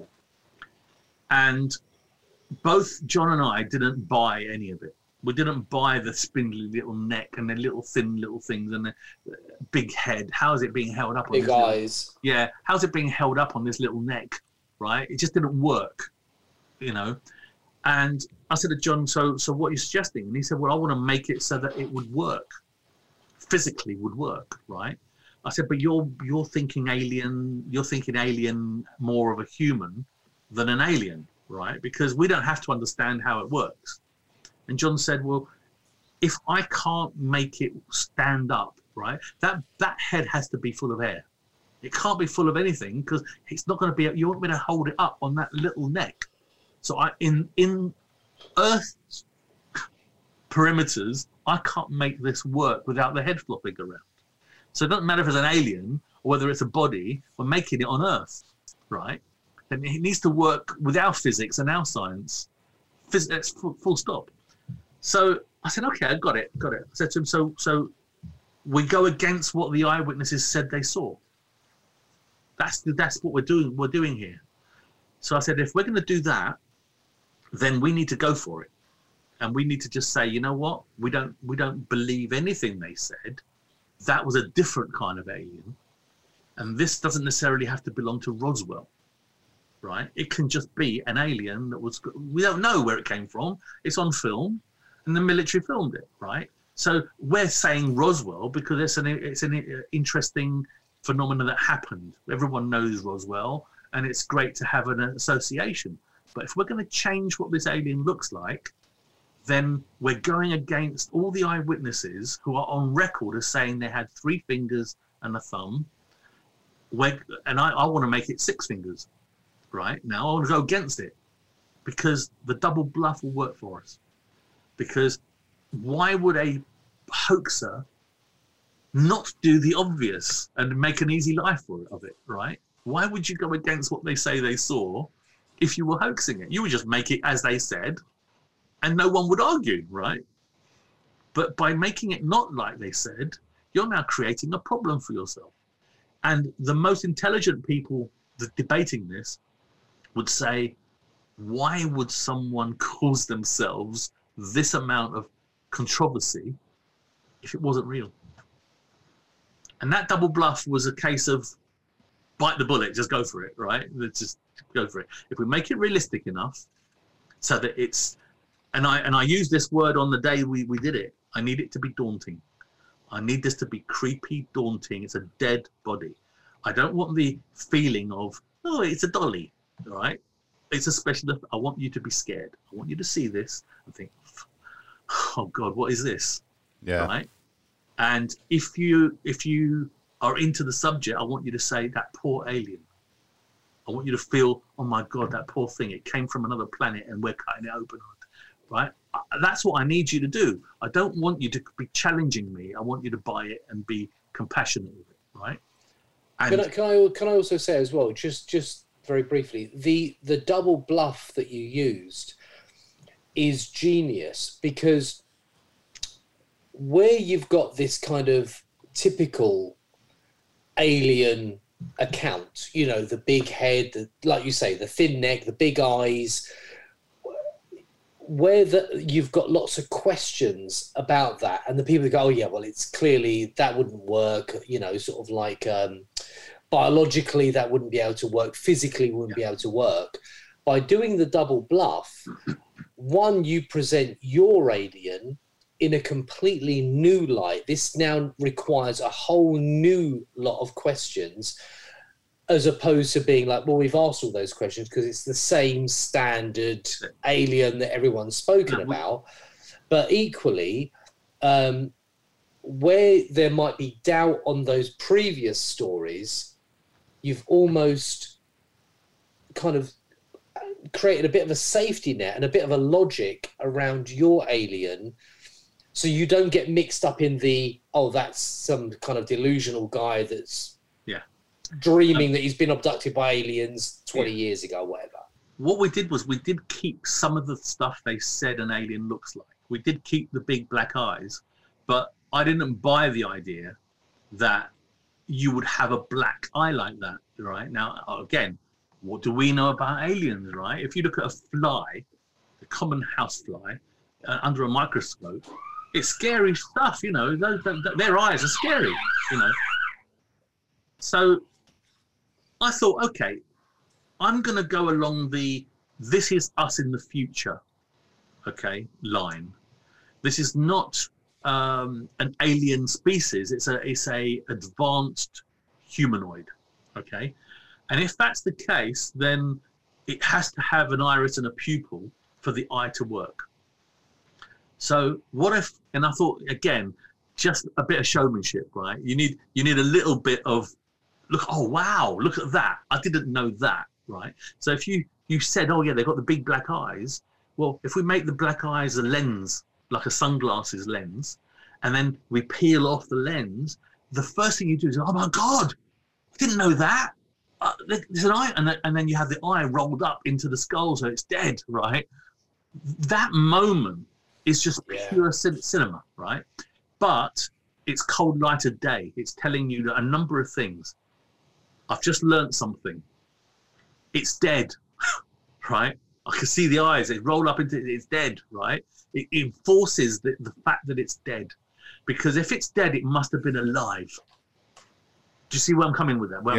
And both John and I didn't buy any of it. We didn't buy the spindly little neck and the little thin little things and the big head. How is it being held up on big this eyes? Yeah, how's it being held up on this little neck, right? It just didn't work, you know. And I said to John, so what are you suggesting? And he said, well, I want to make it so that it would work, physically would work, right? I said, but you're thinking alien, more of a human than an alien, right? Because we don't have to understand how it works. And John said, well, if I can't make it stand up, right, that head has to be full of air. It can't be full of anything because it's not going to be, you won't be able to hold it up on that little neck. So in Earth's perimeters, I can't make this work without the head flopping around. So it doesn't matter if it's an alien or whether it's a body, we're making it on Earth, right? And it needs to work with our physics and our science. That's full stop. So I said, okay, I got it. I said to him, so we go against what the eyewitnesses said they saw. That's what we're doing here. So I said, if we're going to do that, then we need to go for it. And we need to just say, you know what? We don't believe anything they said. That was a different kind of alien. And this doesn't necessarily have to belong to Roswell, right? It can just be an alien that was, we don't know where it came from. It's on film and the military filmed it, right? So we're saying Roswell because it's an interesting phenomenon that happened. Everyone knows Roswell and it's great to have an association. But if we're going to change what this alien looks like, then we're going against all the eyewitnesses who are on record as saying they had 3 fingers and a thumb. And I want to make it 6 fingers, right? Now I want to go against it because the double bluff will work for us. Because why would a hoaxer not do the obvious and make an easy life of it, right? Why would you go against what they say they saw if you were hoaxing it? You would just make it as they said and no one would argue, right? But by making it not like they said, you're now creating a problem for yourself. And the most intelligent people debating this would say, why would someone cause themselves this amount of controversy if it wasn't real? And that double bluff was a case of bite the bullet, just go for it, right? Let's just go for it. If we make it realistic enough so that it's, and I use this word on the day we did it, I need it to be daunting. I need this to be creepy, daunting. It's a dead body. I don't want the feeling of, oh, it's a dolly, right? It's a special, I want you to be scared. I want you to see this and think, oh God, what is this? Yeah. Right? And if you are into the subject, I want you to say that poor alien. I want you to feel, oh my God, that poor thing, it came from another planet and we're cutting it open, right? That's what I need you to do. I don't want you to be challenging me. I want you to buy it and be compassionate with it, right? And Can I also say as well, just very briefly, the double bluff that you used is genius, because where you've got this kind of typical alien account, you know, the big head, like you say, the thin neck, the big eyes, where you've got lots of questions about that, and the people go, oh yeah, well, it's clearly that wouldn't work, you know, sort of like biologically that wouldn't be able to work, physically wouldn't be able to work. By doing the double bluff, one, you present your alien in a completely new light. This now requires a whole new lot of questions, as opposed to being like, well, we've asked all those questions because it's the same standard alien that everyone's spoken about. But equally, where there might be doubt on those previous stories, you've almost kind of created a bit of a safety net and a bit of a logic around your alien, so you don't get mixed up in the, oh, that's some kind of delusional guy that's dreaming that he's been abducted by aliens 20 years ago, whatever. What we did was we did keep some of the stuff they said an alien looks like. We did keep the big black eyes, but I didn't buy the idea that you would have a black eye like that, right? Now, again, what do we know about aliens, right? If you look at a fly, a common house fly, under a microscope, it's scary stuff, you know. Their eyes are scary, you know. So I thought, okay, I'm going to go along the "this is us in the future," okay, line. This is not an alien species. It's a advanced humanoid, okay. And if that's the case, then it has to have an iris and a pupil for the eye to work. So what if? And I thought, again, just a bit of showmanship, right? You need a little bit of look. Oh wow, look at that! I didn't know that, right? So if you said, oh yeah, they've got the big black eyes. Well, if we make the black eyes a lens, like a sunglasses lens, and then we peel off the lens, the first thing you do is, oh my God, I didn't know that. There's an eye, and then you have the eye rolled up into the skull, so it's dead, right? That moment is just pure cinema, right? But it's cold light of day. It's telling you a number of things. I've just learned something. It's dead, right? I can see the eyes. It roll up into it's dead, right? It enforces the fact that it's dead, because if it's dead, it must have been alive. Do you see where I'm coming with that?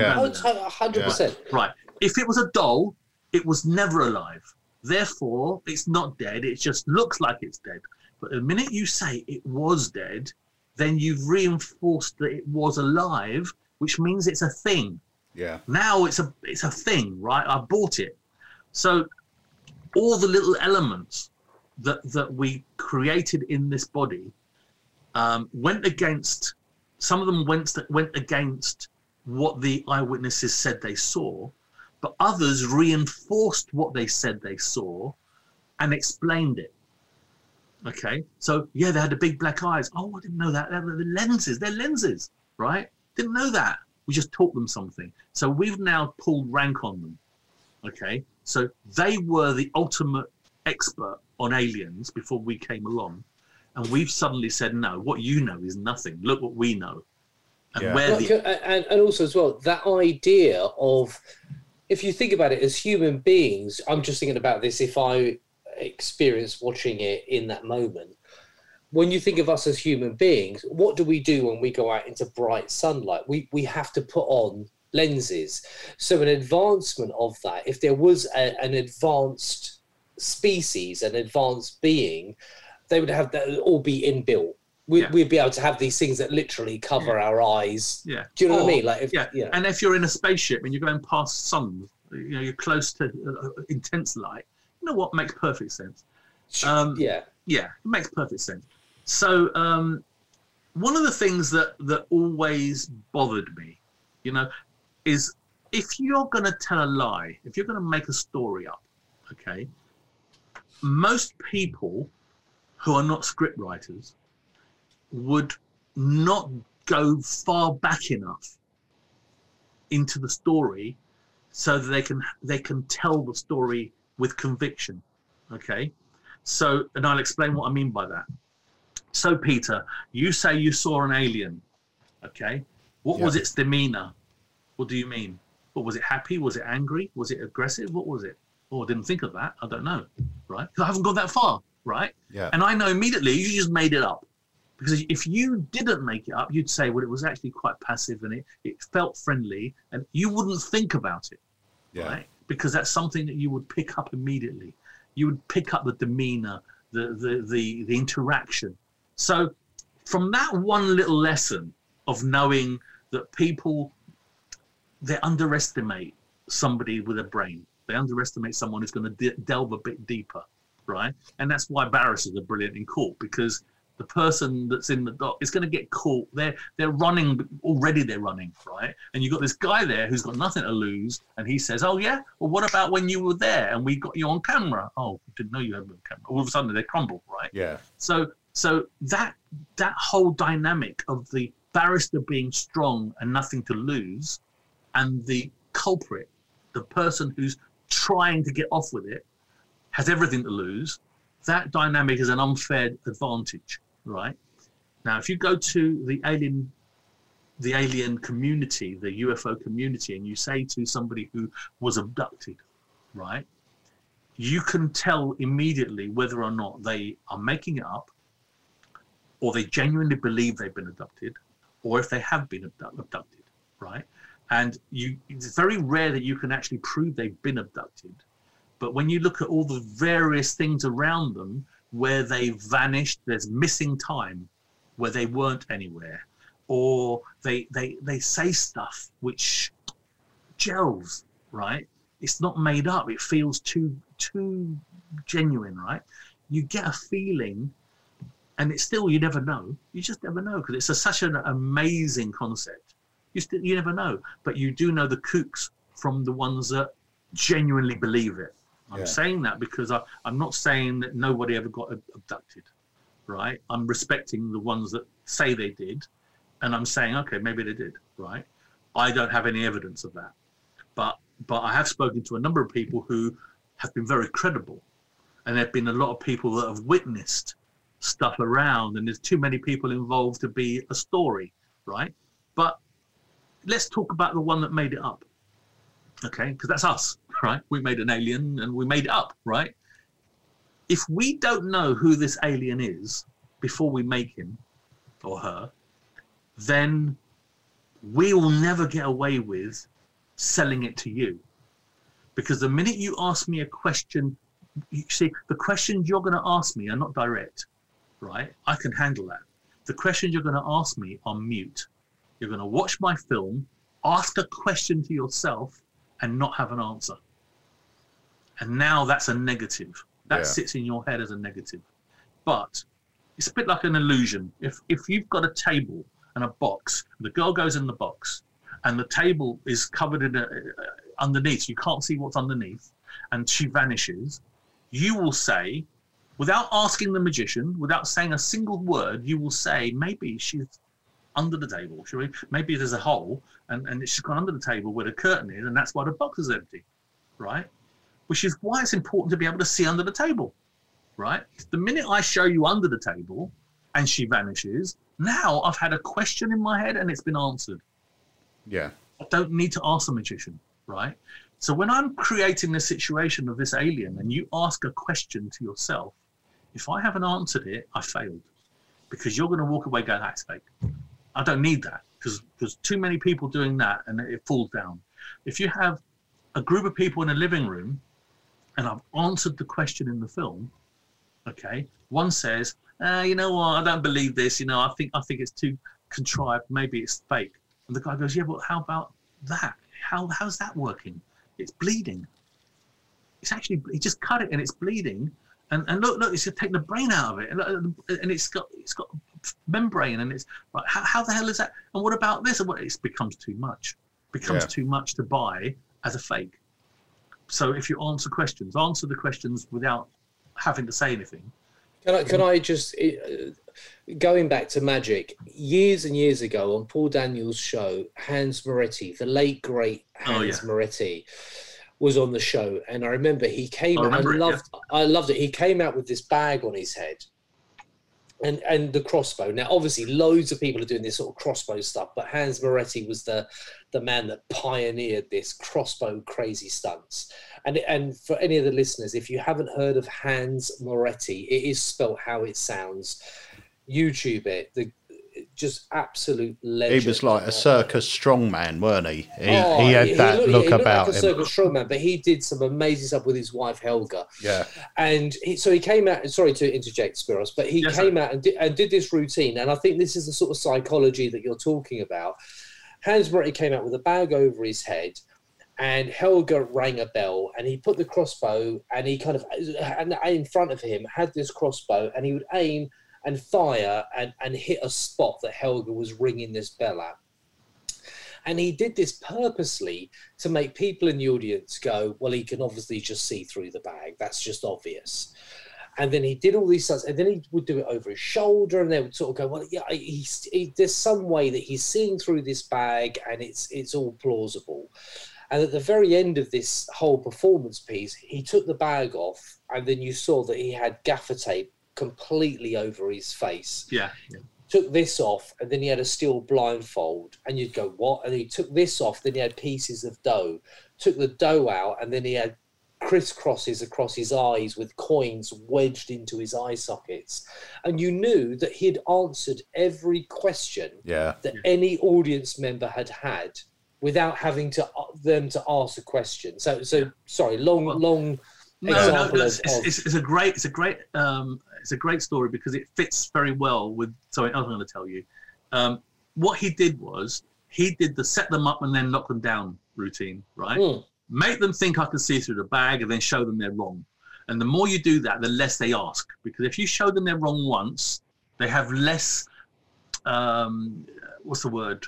100%. Right. If it was a doll, it was never alive. Therefore, it's not dead. It just looks like it's dead. But the minute you say it was dead, then you've reinforced that it was alive, which means it's a thing. Yeah. Now it's a thing, right? I bought it. So all the little elements that we created in this body went against. Some of them went against what the eyewitnesses said they saw, but others reinforced what they said they saw and explained it. Okay, so yeah, they had the big black eyes. Oh, I didn't know that. They're lenses. They're lenses, right? Didn't know that. We just taught them something. So we've now pulled rank on them. Okay, so they were the ultimate expert on aliens before we came along. And we've suddenly said, no, what you know is nothing. Look what we know. And and also as well, that idea of, if you think about it as human beings, I'm just thinking about this if I experienced watching it in that moment. When you think of us as human beings, what do we do when we go out into bright sunlight? We have to put on lenses. So an advancement of that, if there was an advanced species, an advanced being, they would have that all be inbuilt. We'd be able to have these things that literally cover our eyes. Yeah. Do you know what I mean? Like, And if you're in a spaceship and you're going past sun, you're close to intense light. You know what makes perfect sense? Yeah, it makes perfect sense. So one of the things that always bothered me, is if you're going to tell a lie, if you're going to make a story up, okay, most people who are not script writers would not go far back enough into the story so that they can tell the story with conviction. Okay, so, and I'll explain what I mean by that. So, Peter, you say you saw an alien. Okay, what was its demeanor? What do you mean? What was it? Happy? Was it angry? Was it aggressive? What was it? Oh, I didn't think of that. I don't know, right? Because I haven't got that far, right? Yeah. And I know immediately you just made it up. Because if you didn't make it up, you'd say, well, it was actually quite passive and it felt friendly, and you wouldn't think about it, right? Because that's something that you would pick up immediately. You would pick up the demeanor, the interaction. So from that one little lesson of knowing that people, they underestimate somebody with a brain. They underestimate someone who's going to delve a bit deeper, right? And that's why barristers are brilliant in court, because the person that's in the dock is going to get caught. They're running already. They're running, right? And you've got this guy there who's got nothing to lose, and he says, "Oh yeah, well what about when you were there and we got you on camera?" "Oh, didn't know you had me on camera." All of a sudden they crumble, right? Yeah. So that whole dynamic of the barrister being strong and nothing to lose, and the culprit, the person who's trying to get off with it, has everything to lose. That dynamic is an unfair advantage, right? Now, if you go to the alien community, the UFO community, and you say to somebody who was abducted, right, you can tell immediately whether or not they are making it up, or they genuinely believe they've been abducted, or if they have been abducted, right? And it's very rare that you can actually prove they've been abducted. But when you look at all the various things around them where they vanished, there's missing time where they weren't anywhere, or they say stuff which gels, right? It's not made up. It feels too genuine, right? You get a feeling, and it's still, you never know. You just never know, because it's such an amazing concept. You never know, but you do know the kooks from the ones that genuinely believe it. I'm saying that because I'm not saying that nobody ever got abducted, right? I'm respecting the ones that say they did, and I'm saying, okay, maybe they did, right? I don't have any evidence of that, but I have spoken to a number of people who have been very credible, and there have been a lot of people that have witnessed stuff around, and there's too many people involved to be a story, right? But let's talk about the one that made it up, okay? Because that's us. Right? We made an alien and we made it up, right? If we don't know who this alien is before we make him or her, then we will never get away with selling it to you. Because the minute you ask me a question, you see, the questions you're going to ask me are not direct, right? I can handle that. The questions you're going to ask me are mute. You're going to watch my film, ask a question to yourself, and not have an answer. And now that's a negative. That sits in your head as a negative. But it's a bit like an illusion. If you've got a table and a box, the girl goes in the box, and the table is covered in underneath, you can't see what's underneath, and she vanishes, you will say, without asking the magician, without saying a single word, you will say, maybe she's under the table. Maybe there's a hole, and she's gone under the table where the curtain is, and that's why the box is empty, right? Which is why it's important to be able to see under the table, right? The minute I show you under the table and she vanishes, now I've had a question in my head and it's been answered. Yeah. I don't need to ask the magician, right? So when I'm creating the situation of this alien and you ask a question to yourself, if I haven't answered it, I failed. Because you're going to walk away going, that's fake. I don't need that, because too many people doing that and it falls down. If you have a group of people in a living room, and I've answered the question in the film, okay, one says, you know what, I don't believe this, you know, I think it's too contrived, maybe it's fake. And the guy goes, yeah, but how about that? How's that working? It's bleeding. It's actually, he just cut it and it's bleeding. And look, it's just taking the brain out of it. And it's got membrane, and it's like, how the hell is that? And what about this? And it becomes too much. becomes too much to buy as a fake. So if you answer the questions without having to say anything. Can I just, going back to magic, years and years ago on Paul Daniels' show, Hans Moretti, the late great Hans Moretti, was on the show, and I remember he came out. I loved it. He came out with this bag on his head, and the crossbow. Now, obviously, loads of people are doing this sort of crossbow stuff, but Hans Moretti was the man that pioneered this crossbow crazy stunts. And for any of the listeners, if you haven't heard of Hans Moretti, it is spelt how it sounds. YouTube it. Just absolute legend. He was like a circus strongman, weren't he? He had that look about like a circus strongman, but he did some amazing stuff with his wife Helga. Yeah. And he came out. Sorry to interject, Spiros, but he came out and did this routine. And I think this is the sort of psychology that you're talking about. Hans Moretti came out with a bag over his head, and Helga rang a bell, and he put the crossbow, and he kind of, and in front of him had this crossbow, and he would aim and fire and hit a spot that Helga was ringing this bell at. And he did this purposely to make people in the audience go, well, he can obviously just see through the bag. That's just obvious. And then he did all these stunts, and then he would do it over his shoulder, and they would sort of go, well, yeah, there's some way that he's seeing through this bag, and it's all plausible. And at the very end of this whole performance piece, he took the bag off, and then you saw that he had gaffer tape completely over his face. Yeah. Took this off, and then he had a steel blindfold, and you'd go, what? And he took this off, then he had pieces of dough. Took the dough out, and then he had crisscrosses across his eyes with coins wedged into his eye sockets. And you knew that he had answered every question that any audience member had without having them to ask a question. So sorry, long example. It's a great story because it fits very well with something else I'm going to tell you. What he did was he did the set them up and then lock them down routine, right? Make them think I can see through the bag and then show them they're wrong. And the more you do that, the less they ask. Because if you show them they're wrong once, they have less, what's the word?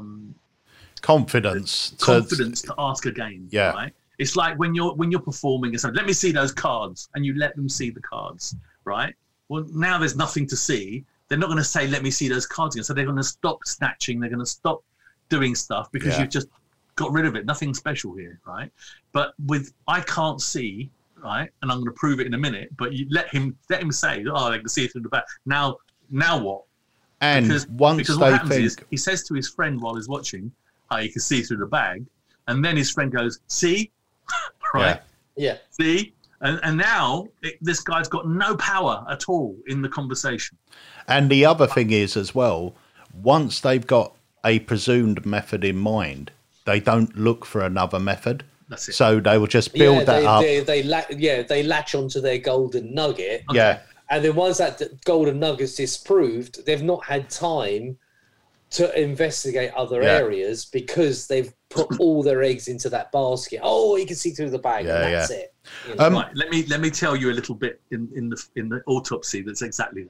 Confidence to ask again. Yeah. Right? It's like when you're performing and saying, let me see those cards, and you let them see the cards, right? Well, now there's nothing to see. They're not going to say, let me see those cards again. So they're going to stop snatching. They're going to stop doing stuff because you've just got rid of it. Nothing special here, right? But with I can't see, right? And I'm going to prove it in a minute. But you let him say, oh, they can see through the back. Now what? And because what happens is he says to his friend while he's watching, how you can see through the bag, and then his friend goes, see, right? Yeah. See, and now this guy's got no power at all in the conversation. And the other thing is as well, once they've got a presumed method in mind, they don't look for another method. That's it. So they will just build that up. They latch onto their golden nugget. Okay. Yeah. And then once that golden nugget's disproved, they've not had time to investigate other areas because they've put all their eggs into that basket. Oh, you can see through the bag, and that's it. You know? Right. Let me tell you a little bit in the autopsy that's exactly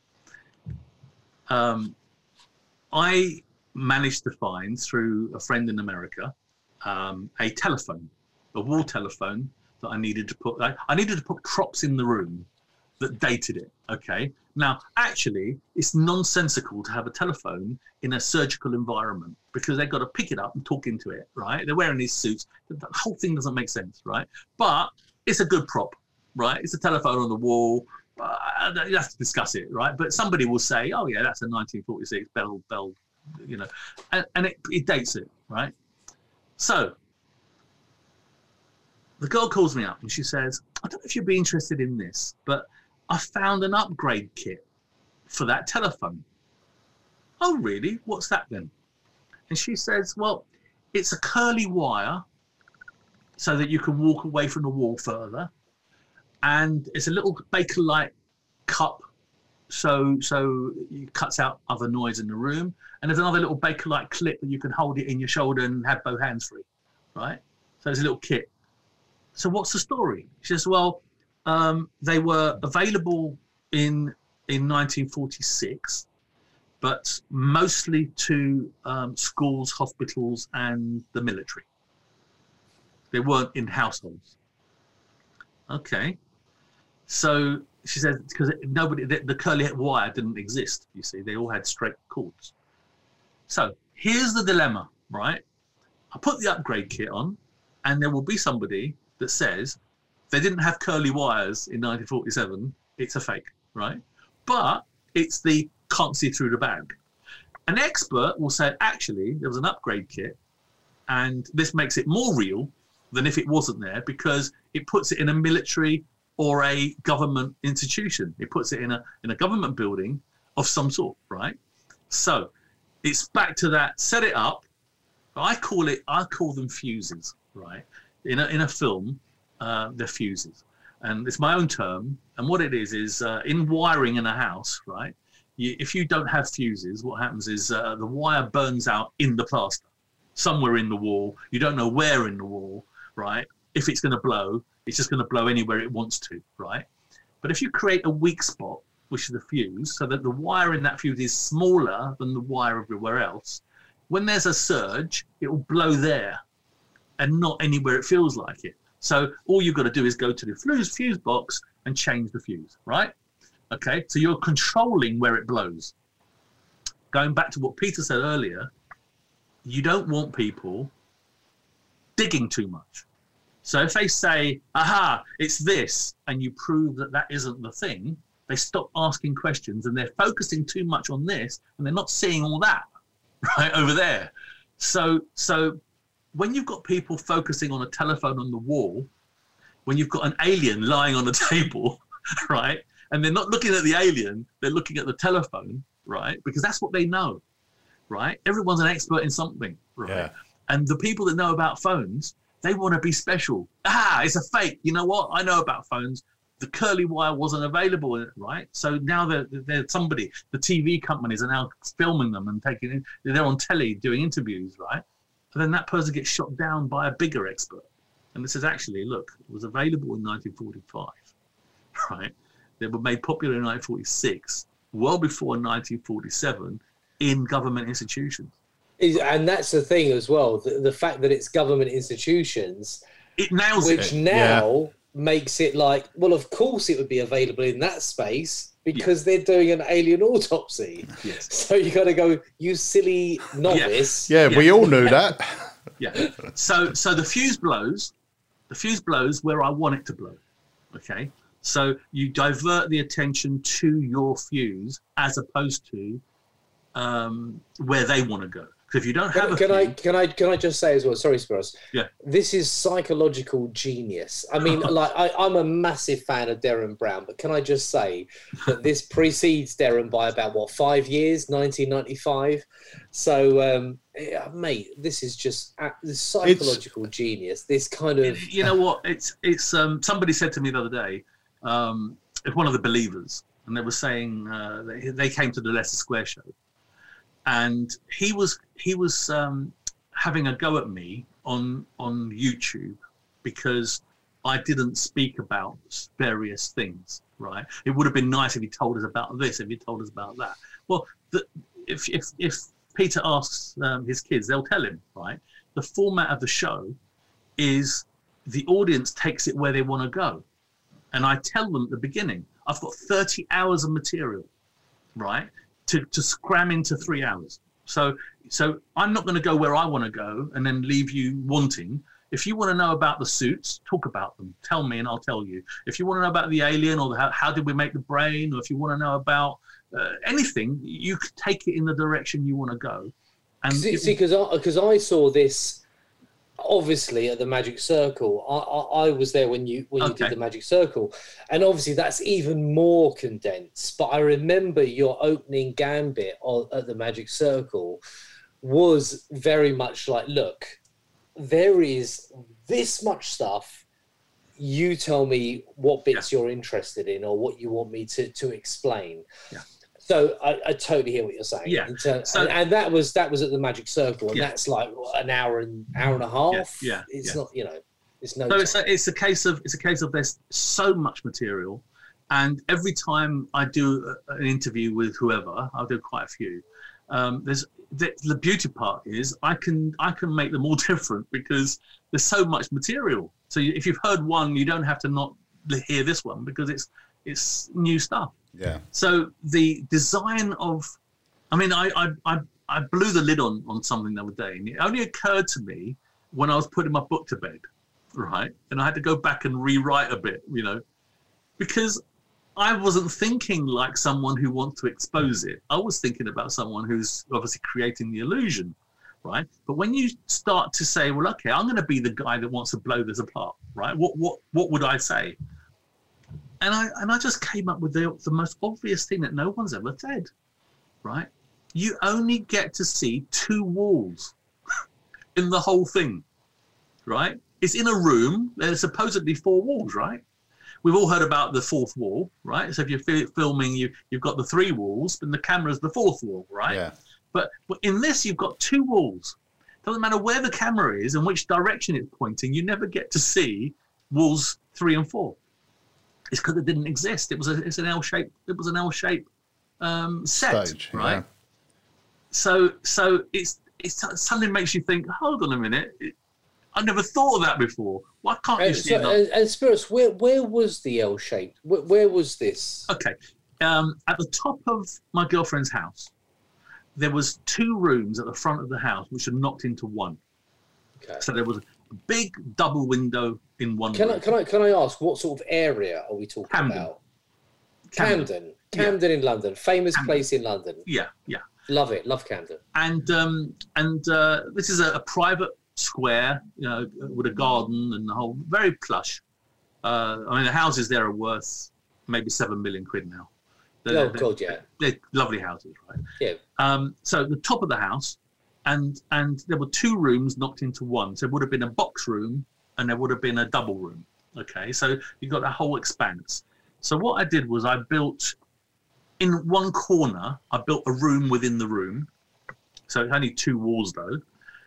that. I managed to find through a friend in America a telephone, a wall telephone that I needed to put. I needed to put props in the room that dated it. Okay. Now, actually, it's nonsensical to have a telephone in a surgical environment because they've got to pick it up and talk into it, right? They're wearing these suits. The whole thing doesn't make sense, right? But it's a good prop, right? It's a telephone on the wall. You have to discuss it, right? But somebody will say, oh, yeah, that's a 1946 Bell, you know, and it dates it, right? So the girl calls me up and she says, I don't know if you'd be interested in this, but I found an upgrade kit for that telephone. Oh, really? What's that then? And she says, well, it's a curly wire so that you can walk away from the wall further. And it's a little Bakelite cup so it cuts out other noise in the room. And there's another little Bakelite clip that you can hold it in your shoulder and have both hands free, right? So there's a little kit. So what's the story? She says, well, they were available in 1946, but mostly to schools, hospitals, and the military. They weren't in households. Okay. So she said, because the curly wire didn't exist, you see, they all had straight cords. So here's the dilemma, right? I put the upgrade kit on, and there will be somebody that says they didn't have curly wires in 1947, it's a fake, right? But it's the can't see through the bag. An expert will say, actually, there was an upgrade kit, and this makes it more real than if it wasn't there, because it puts it in a military or a government institution. It puts it in a government building of some sort, right? So it's back to that, set it up. I call them fuses, right? In a film, they're fuses. And it's my own term. And what it is in wiring in a house, right? If you don't have fuses, what happens is the wire burns out in the plaster, somewhere in the wall. You don't know where in the wall, right? If it's going to blow, it's just going to blow anywhere it wants to, right? But if you create a weak spot, which is the fuse, so that the wire in that fuse is smaller than the wire everywhere else, when there's a surge, it will blow there and not anywhere it feels like it. So all you've got to do is go to the fuse box and change the fuse, right? Okay, so you're controlling where it blows. Going back to what Peter said earlier, you don't want people digging too much. So if they say, aha, it's this, and you prove that that isn't the thing, they stop asking questions and they're focusing too much on this and they're not seeing all that right over there. So when you've got people focusing on a telephone on the wall, when you've got an alien lying on a table, right, and they're not looking at the alien, they're looking at the telephone, right, because that's what they know, right? Everyone's an expert in something, right? Yeah. And the people that know about phones, they want to be special. Ah, it's a fake. You know what? I know about phones. The curly wire wasn't available, right? So now they're somebody, the TV companies are now filming them and they're on telly doing interviews, right? And then that person gets shot down by a bigger expert. And this is actually, look, it was available in 1945, right? They were made popular in 1946, well before 1947, in government institutions. And that's the thing as well, the fact that it's government institutions, it nails which it. Now makes it like, well, of course it would be available in that space because they're doing an alien autopsy. Yes. So you got to go, you silly novice. Yeah, we all knew that. Yeah. So the fuse blows. The fuse blows where I want it to blow. Okay. So you divert the attention to your fuse as opposed to where they want to go. Because if you don't have can I just say as well, sorry Spiros, this is psychological genius. I mean, like I'm a massive fan of Derren Brown, but can I just say that this precedes Derren by about 5 years, 1995. So mate, this is just this psychological genius. This kind of, you know what, it's somebody said to me the other day, it's one of the believers, and they were saying they came to the Leicester Square show. And he was having a go at me on YouTube because I didn't speak about various things, right? It would have been nice if he told us about this, if he told us about that. Well, if Peter asks his kids, they'll tell him, right? The format of the show is the audience takes it where they want to go. And I tell them at the beginning, I've got 30 hours of material, right? To cram into 3 hours. So I'm not going to go where I want to go and then leave you wanting. If you want to know about the suits, talk about them. Tell me and I'll tell you. If you want to know about the alien or how did we make the brain, or if you want to know about anything, you could take it in the direction you want to go. And see, because I saw this obviously at the Magic Circle. I was there when you did the Magic Circle, and obviously that's even more condensed. But I remember your opening gambit at the Magic Circle was very much like, look, there is this much stuff. You tell me what bits you're interested in or what you want me to explain. Yeah. So I totally hear what you're saying. Yeah. And that was at the Magic Circle, and that's like an hour and a half. Yeah. It's not, it's no. So it's a case of there's so much material And every time I do an interview with whoever, I'll do quite a few. The beauty part is I can make them all different because there's so much material. So if you've heard one, you don't have to not hear this one because it's new stuff. Yeah. So the design of, I mean, I blew the lid on something the other day, and it only occurred to me when I was putting my book to bed, right? And I had to go back and rewrite a bit, because I wasn't thinking like someone who wants to expose it. I was thinking about someone who's obviously creating the illusion, right? But when you start to say, well, okay, I'm going to be the guy that wants to blow this apart, right? What would I say? And I just came up with the most obvious thing that no one's ever said, right? You only get to see 2 walls in the whole thing, right? It's in a room. There's supposedly 4 walls, right? We've all heard about the 4th wall, right? So if you're filming, you've got the 3 walls, and the camera's the 4th wall, right? Yeah. But in this, you've got 2 walls. Doesn't matter where the camera is and which direction it's pointing, you never get to see walls 3 and 4. It's because it didn't exist. It's an L-shaped. It was an L-shaped set, stage, right? Yeah. So it's something makes you think. Hold on a minute. I never thought of that before. Why can't you see that? And Spirits, where was the L-shaped? Where was this? Okay, at the top of my girlfriend's house, there was 2 rooms at the front of the house which are knocked into one. Okay. So there was a big double window in one room. Can I ask what sort of area are we talking about? Camden in London, famous place in London. Yeah. Love it, love Camden. And this is a private square, with a garden and the whole, very plush. I mean, the houses there are worth maybe 7 million quid now. Yeah. They're lovely houses, right? Yeah. So the top of the house, and there were 2 rooms knocked into one. So it would have been a box room and there would have been a double room. Okay, so you got that whole expanse. So what I did was I built, in one corner, I built a room within the room. So it's only 2 walls though.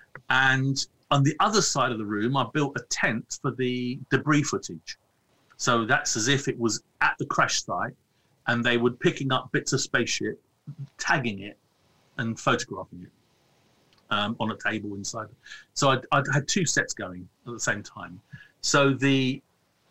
And on the other side of the room, I built a tent for the debris footage. So that's as if it was at the crash site and they were picking up bits of spaceship, tagging it and photographing it on a table inside. So I had 2 sets going at the same time. So the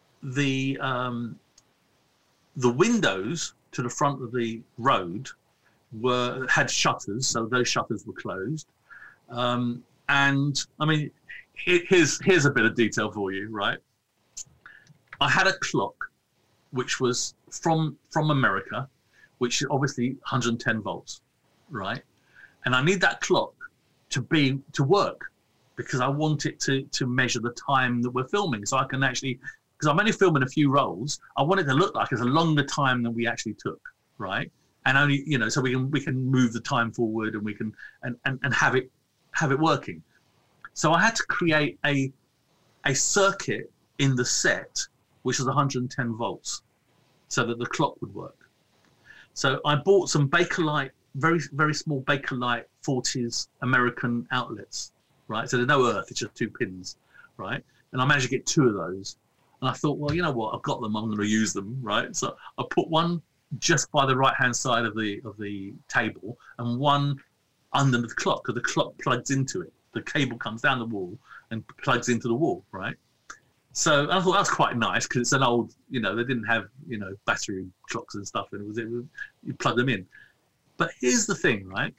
windows to the front of the road had shutters, so those shutters were closed. And I mean, here's a bit of detail for you, right? I had a clock which was from America, which is obviously 110 volts, right? And I need that clock to work because I want it to measure the time that we're filming, so I can actually, because I'm only filming a few rolls, I want it to look like it's a longer time than we actually took, right? And only, so we can move the time forward and we can and have it working. So I had to create a circuit in the set which was 110 volts, so that the clock would work. So I bought some Bakelite, very very small Bakelite 40s American outlets, right? So there's no earth; it's just 2 pins, right? And I managed to get 2 of those. And I thought, well, you know what? I've got them. I'm going to use them, right? So I put one just by the right-hand side of the table, and one under the clock, because the clock plugs into it. The cable comes down the wall and plugs into the wall, right? So I thought that's quite nice because it's an old, they didn't have, battery clocks and stuff, and you plug them in. But here's the thing, right?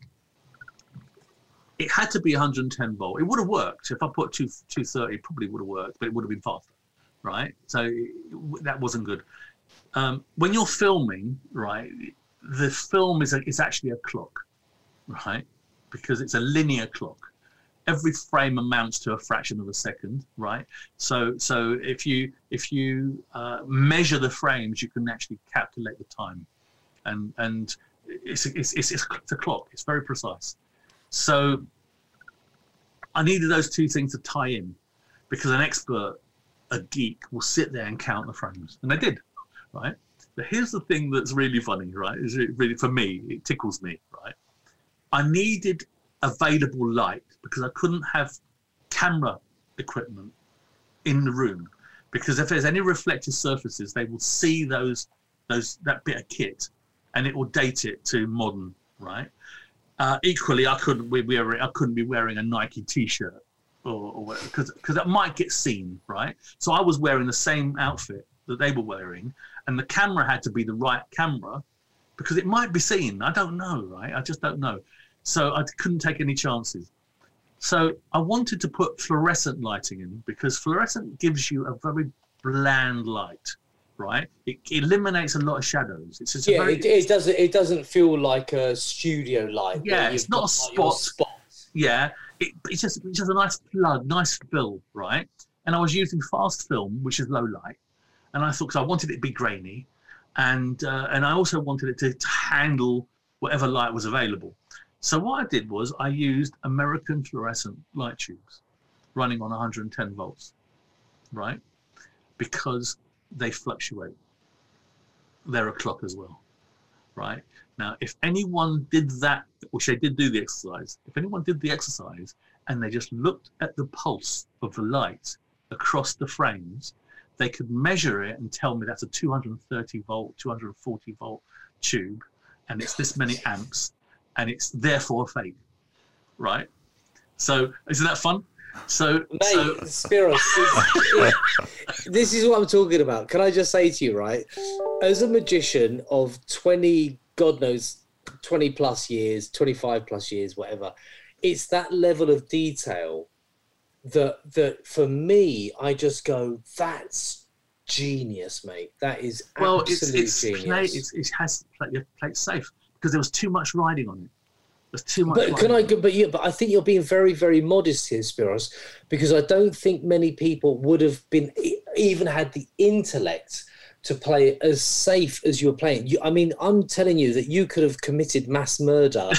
It had to be 110 volt. It would have worked if I put 230. It probably would have worked, but it would have been faster, right? So that wasn't good. When you're filming, right, the film is actually a clock, right? Because it's a linear clock. Every frame amounts to a fraction of a second, right? So if you measure the frames, you can actually calculate the time, and it's a clock. It's very precise. So I needed those 2 things to tie in, because an expert, a geek, will sit there and count the frames, and they did, right? But here's the thing that's really funny, right? Is it really, for me, it tickles me, right? I needed available light because I couldn't have camera equipment in the room, because if there's any reflective surfaces, they will see those that bit of kit, and it will date it to modern, right? Equally, I couldn't be wearing a Nike T-shirt or because that might get seen, right? So I was wearing the same outfit that they were wearing, and the camera had to be the right camera because it might be seen. I don't know, right? I just don't know. So I couldn't take any chances. So I wanted to put fluorescent lighting in because fluorescent gives you a very bland light, right? It eliminates a lot of shadows. It's just it doesn't feel like a studio light. Yeah, it's not a spot. Yeah, it's just a nice plug, nice fill, right? And I was using fast film, which is low light, and I thought because I wanted it to be grainy, and I also wanted it to handle whatever light was available. So what I did was I used American fluorescent light tubes running on 110 volts, right? Because they fluctuate. They're a clock as well, right? Now, if anyone did that, which they did do the exercise, if anyone did the exercise and they just looked at the pulse of the light across the frames, they could measure it and tell me that's a 230 volt, 240 volt tube, and it's this many amps, and it's therefore fake, right? So isn't that fun? So, mate, Spiros, this is what I'm talking about. Can I just say to you, right? As a magician of 20, God knows, 20 plus years, 25 plus years, whatever, it's that level of detail that for me, I just go, that's genius, mate. That is absolute genius. It has to play it safe because there was too much riding on it. There's too much. But I think you're being very, very modest here, Spiros, because I don't think many people would have been even had the intellect to play it as safe as you're playing. I mean, I'm telling you that you could have committed mass murder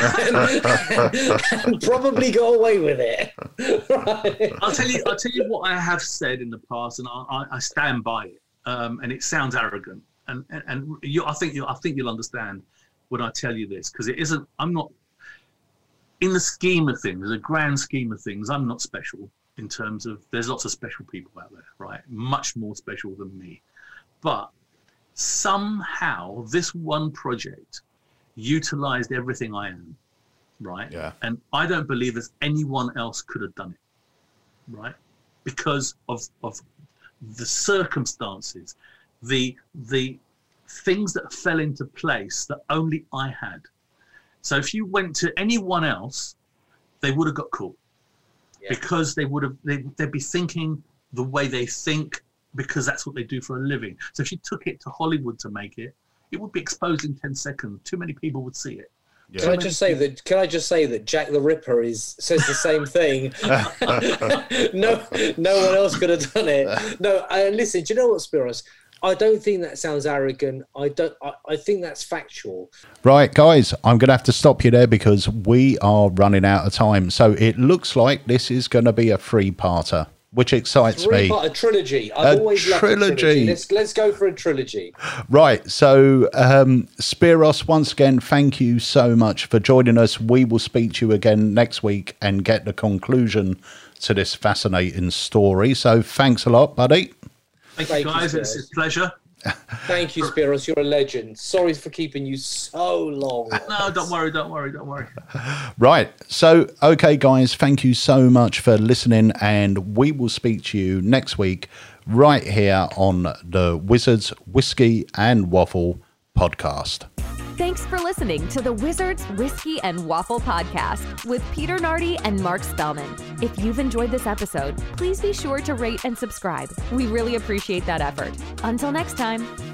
and probably got away with it. Right? I'll tell you what I have said in the past, and I stand by it. And it sounds arrogant, and I think you'll understand when I tell you this, because it isn't. I'm not. In the scheme of things, the grand scheme of things, I'm not special in terms of. There's lots of special people out there, right? Much more special than me. But somehow this one project utilized everything I am, right? Yeah. And I don't believe there's anyone else could have done it, right? Because of the circumstances, the things that fell into place that only I had. So if you went to anyone else, they would have got caught because they'd be thinking the way they think, because that's what they do for a living. So if you took it to Hollywood to make it, it would be exposed in 10 seconds. Too many people would see it. Yeah. Can I just say that Jack the Ripper says the same thing? no one else could have done it. No, listen. Do you know what, Spiros? I don't think that sounds arrogant. I think that's factual. Right, guys, I'm going to have to stop you there because we are running out of time. So it looks like this is going to be a 3-parter, which excites me. A trilogy. I've always loved a trilogy. Let's go for a trilogy. Right. So, Spiros, once again, thank you so much for joining us. We will speak to you again next week and get the conclusion to this fascinating story. So thanks a lot, buddy. Thank you, guys. It's a pleasure. Thank you, Spiros. You're a legend. Sorry for keeping you so long. No, don't worry. Right. So, okay, guys, thank you so much for listening, and we will speak to you next week right here on the Wizards Whiskey and Waffle podcast. Thanks for listening to the Wizards Whiskey and Waffle podcast with Peter Nardi and Mark Spellman. If you've enjoyed this episode, please be sure to rate and subscribe. We really appreciate that effort. Until next time.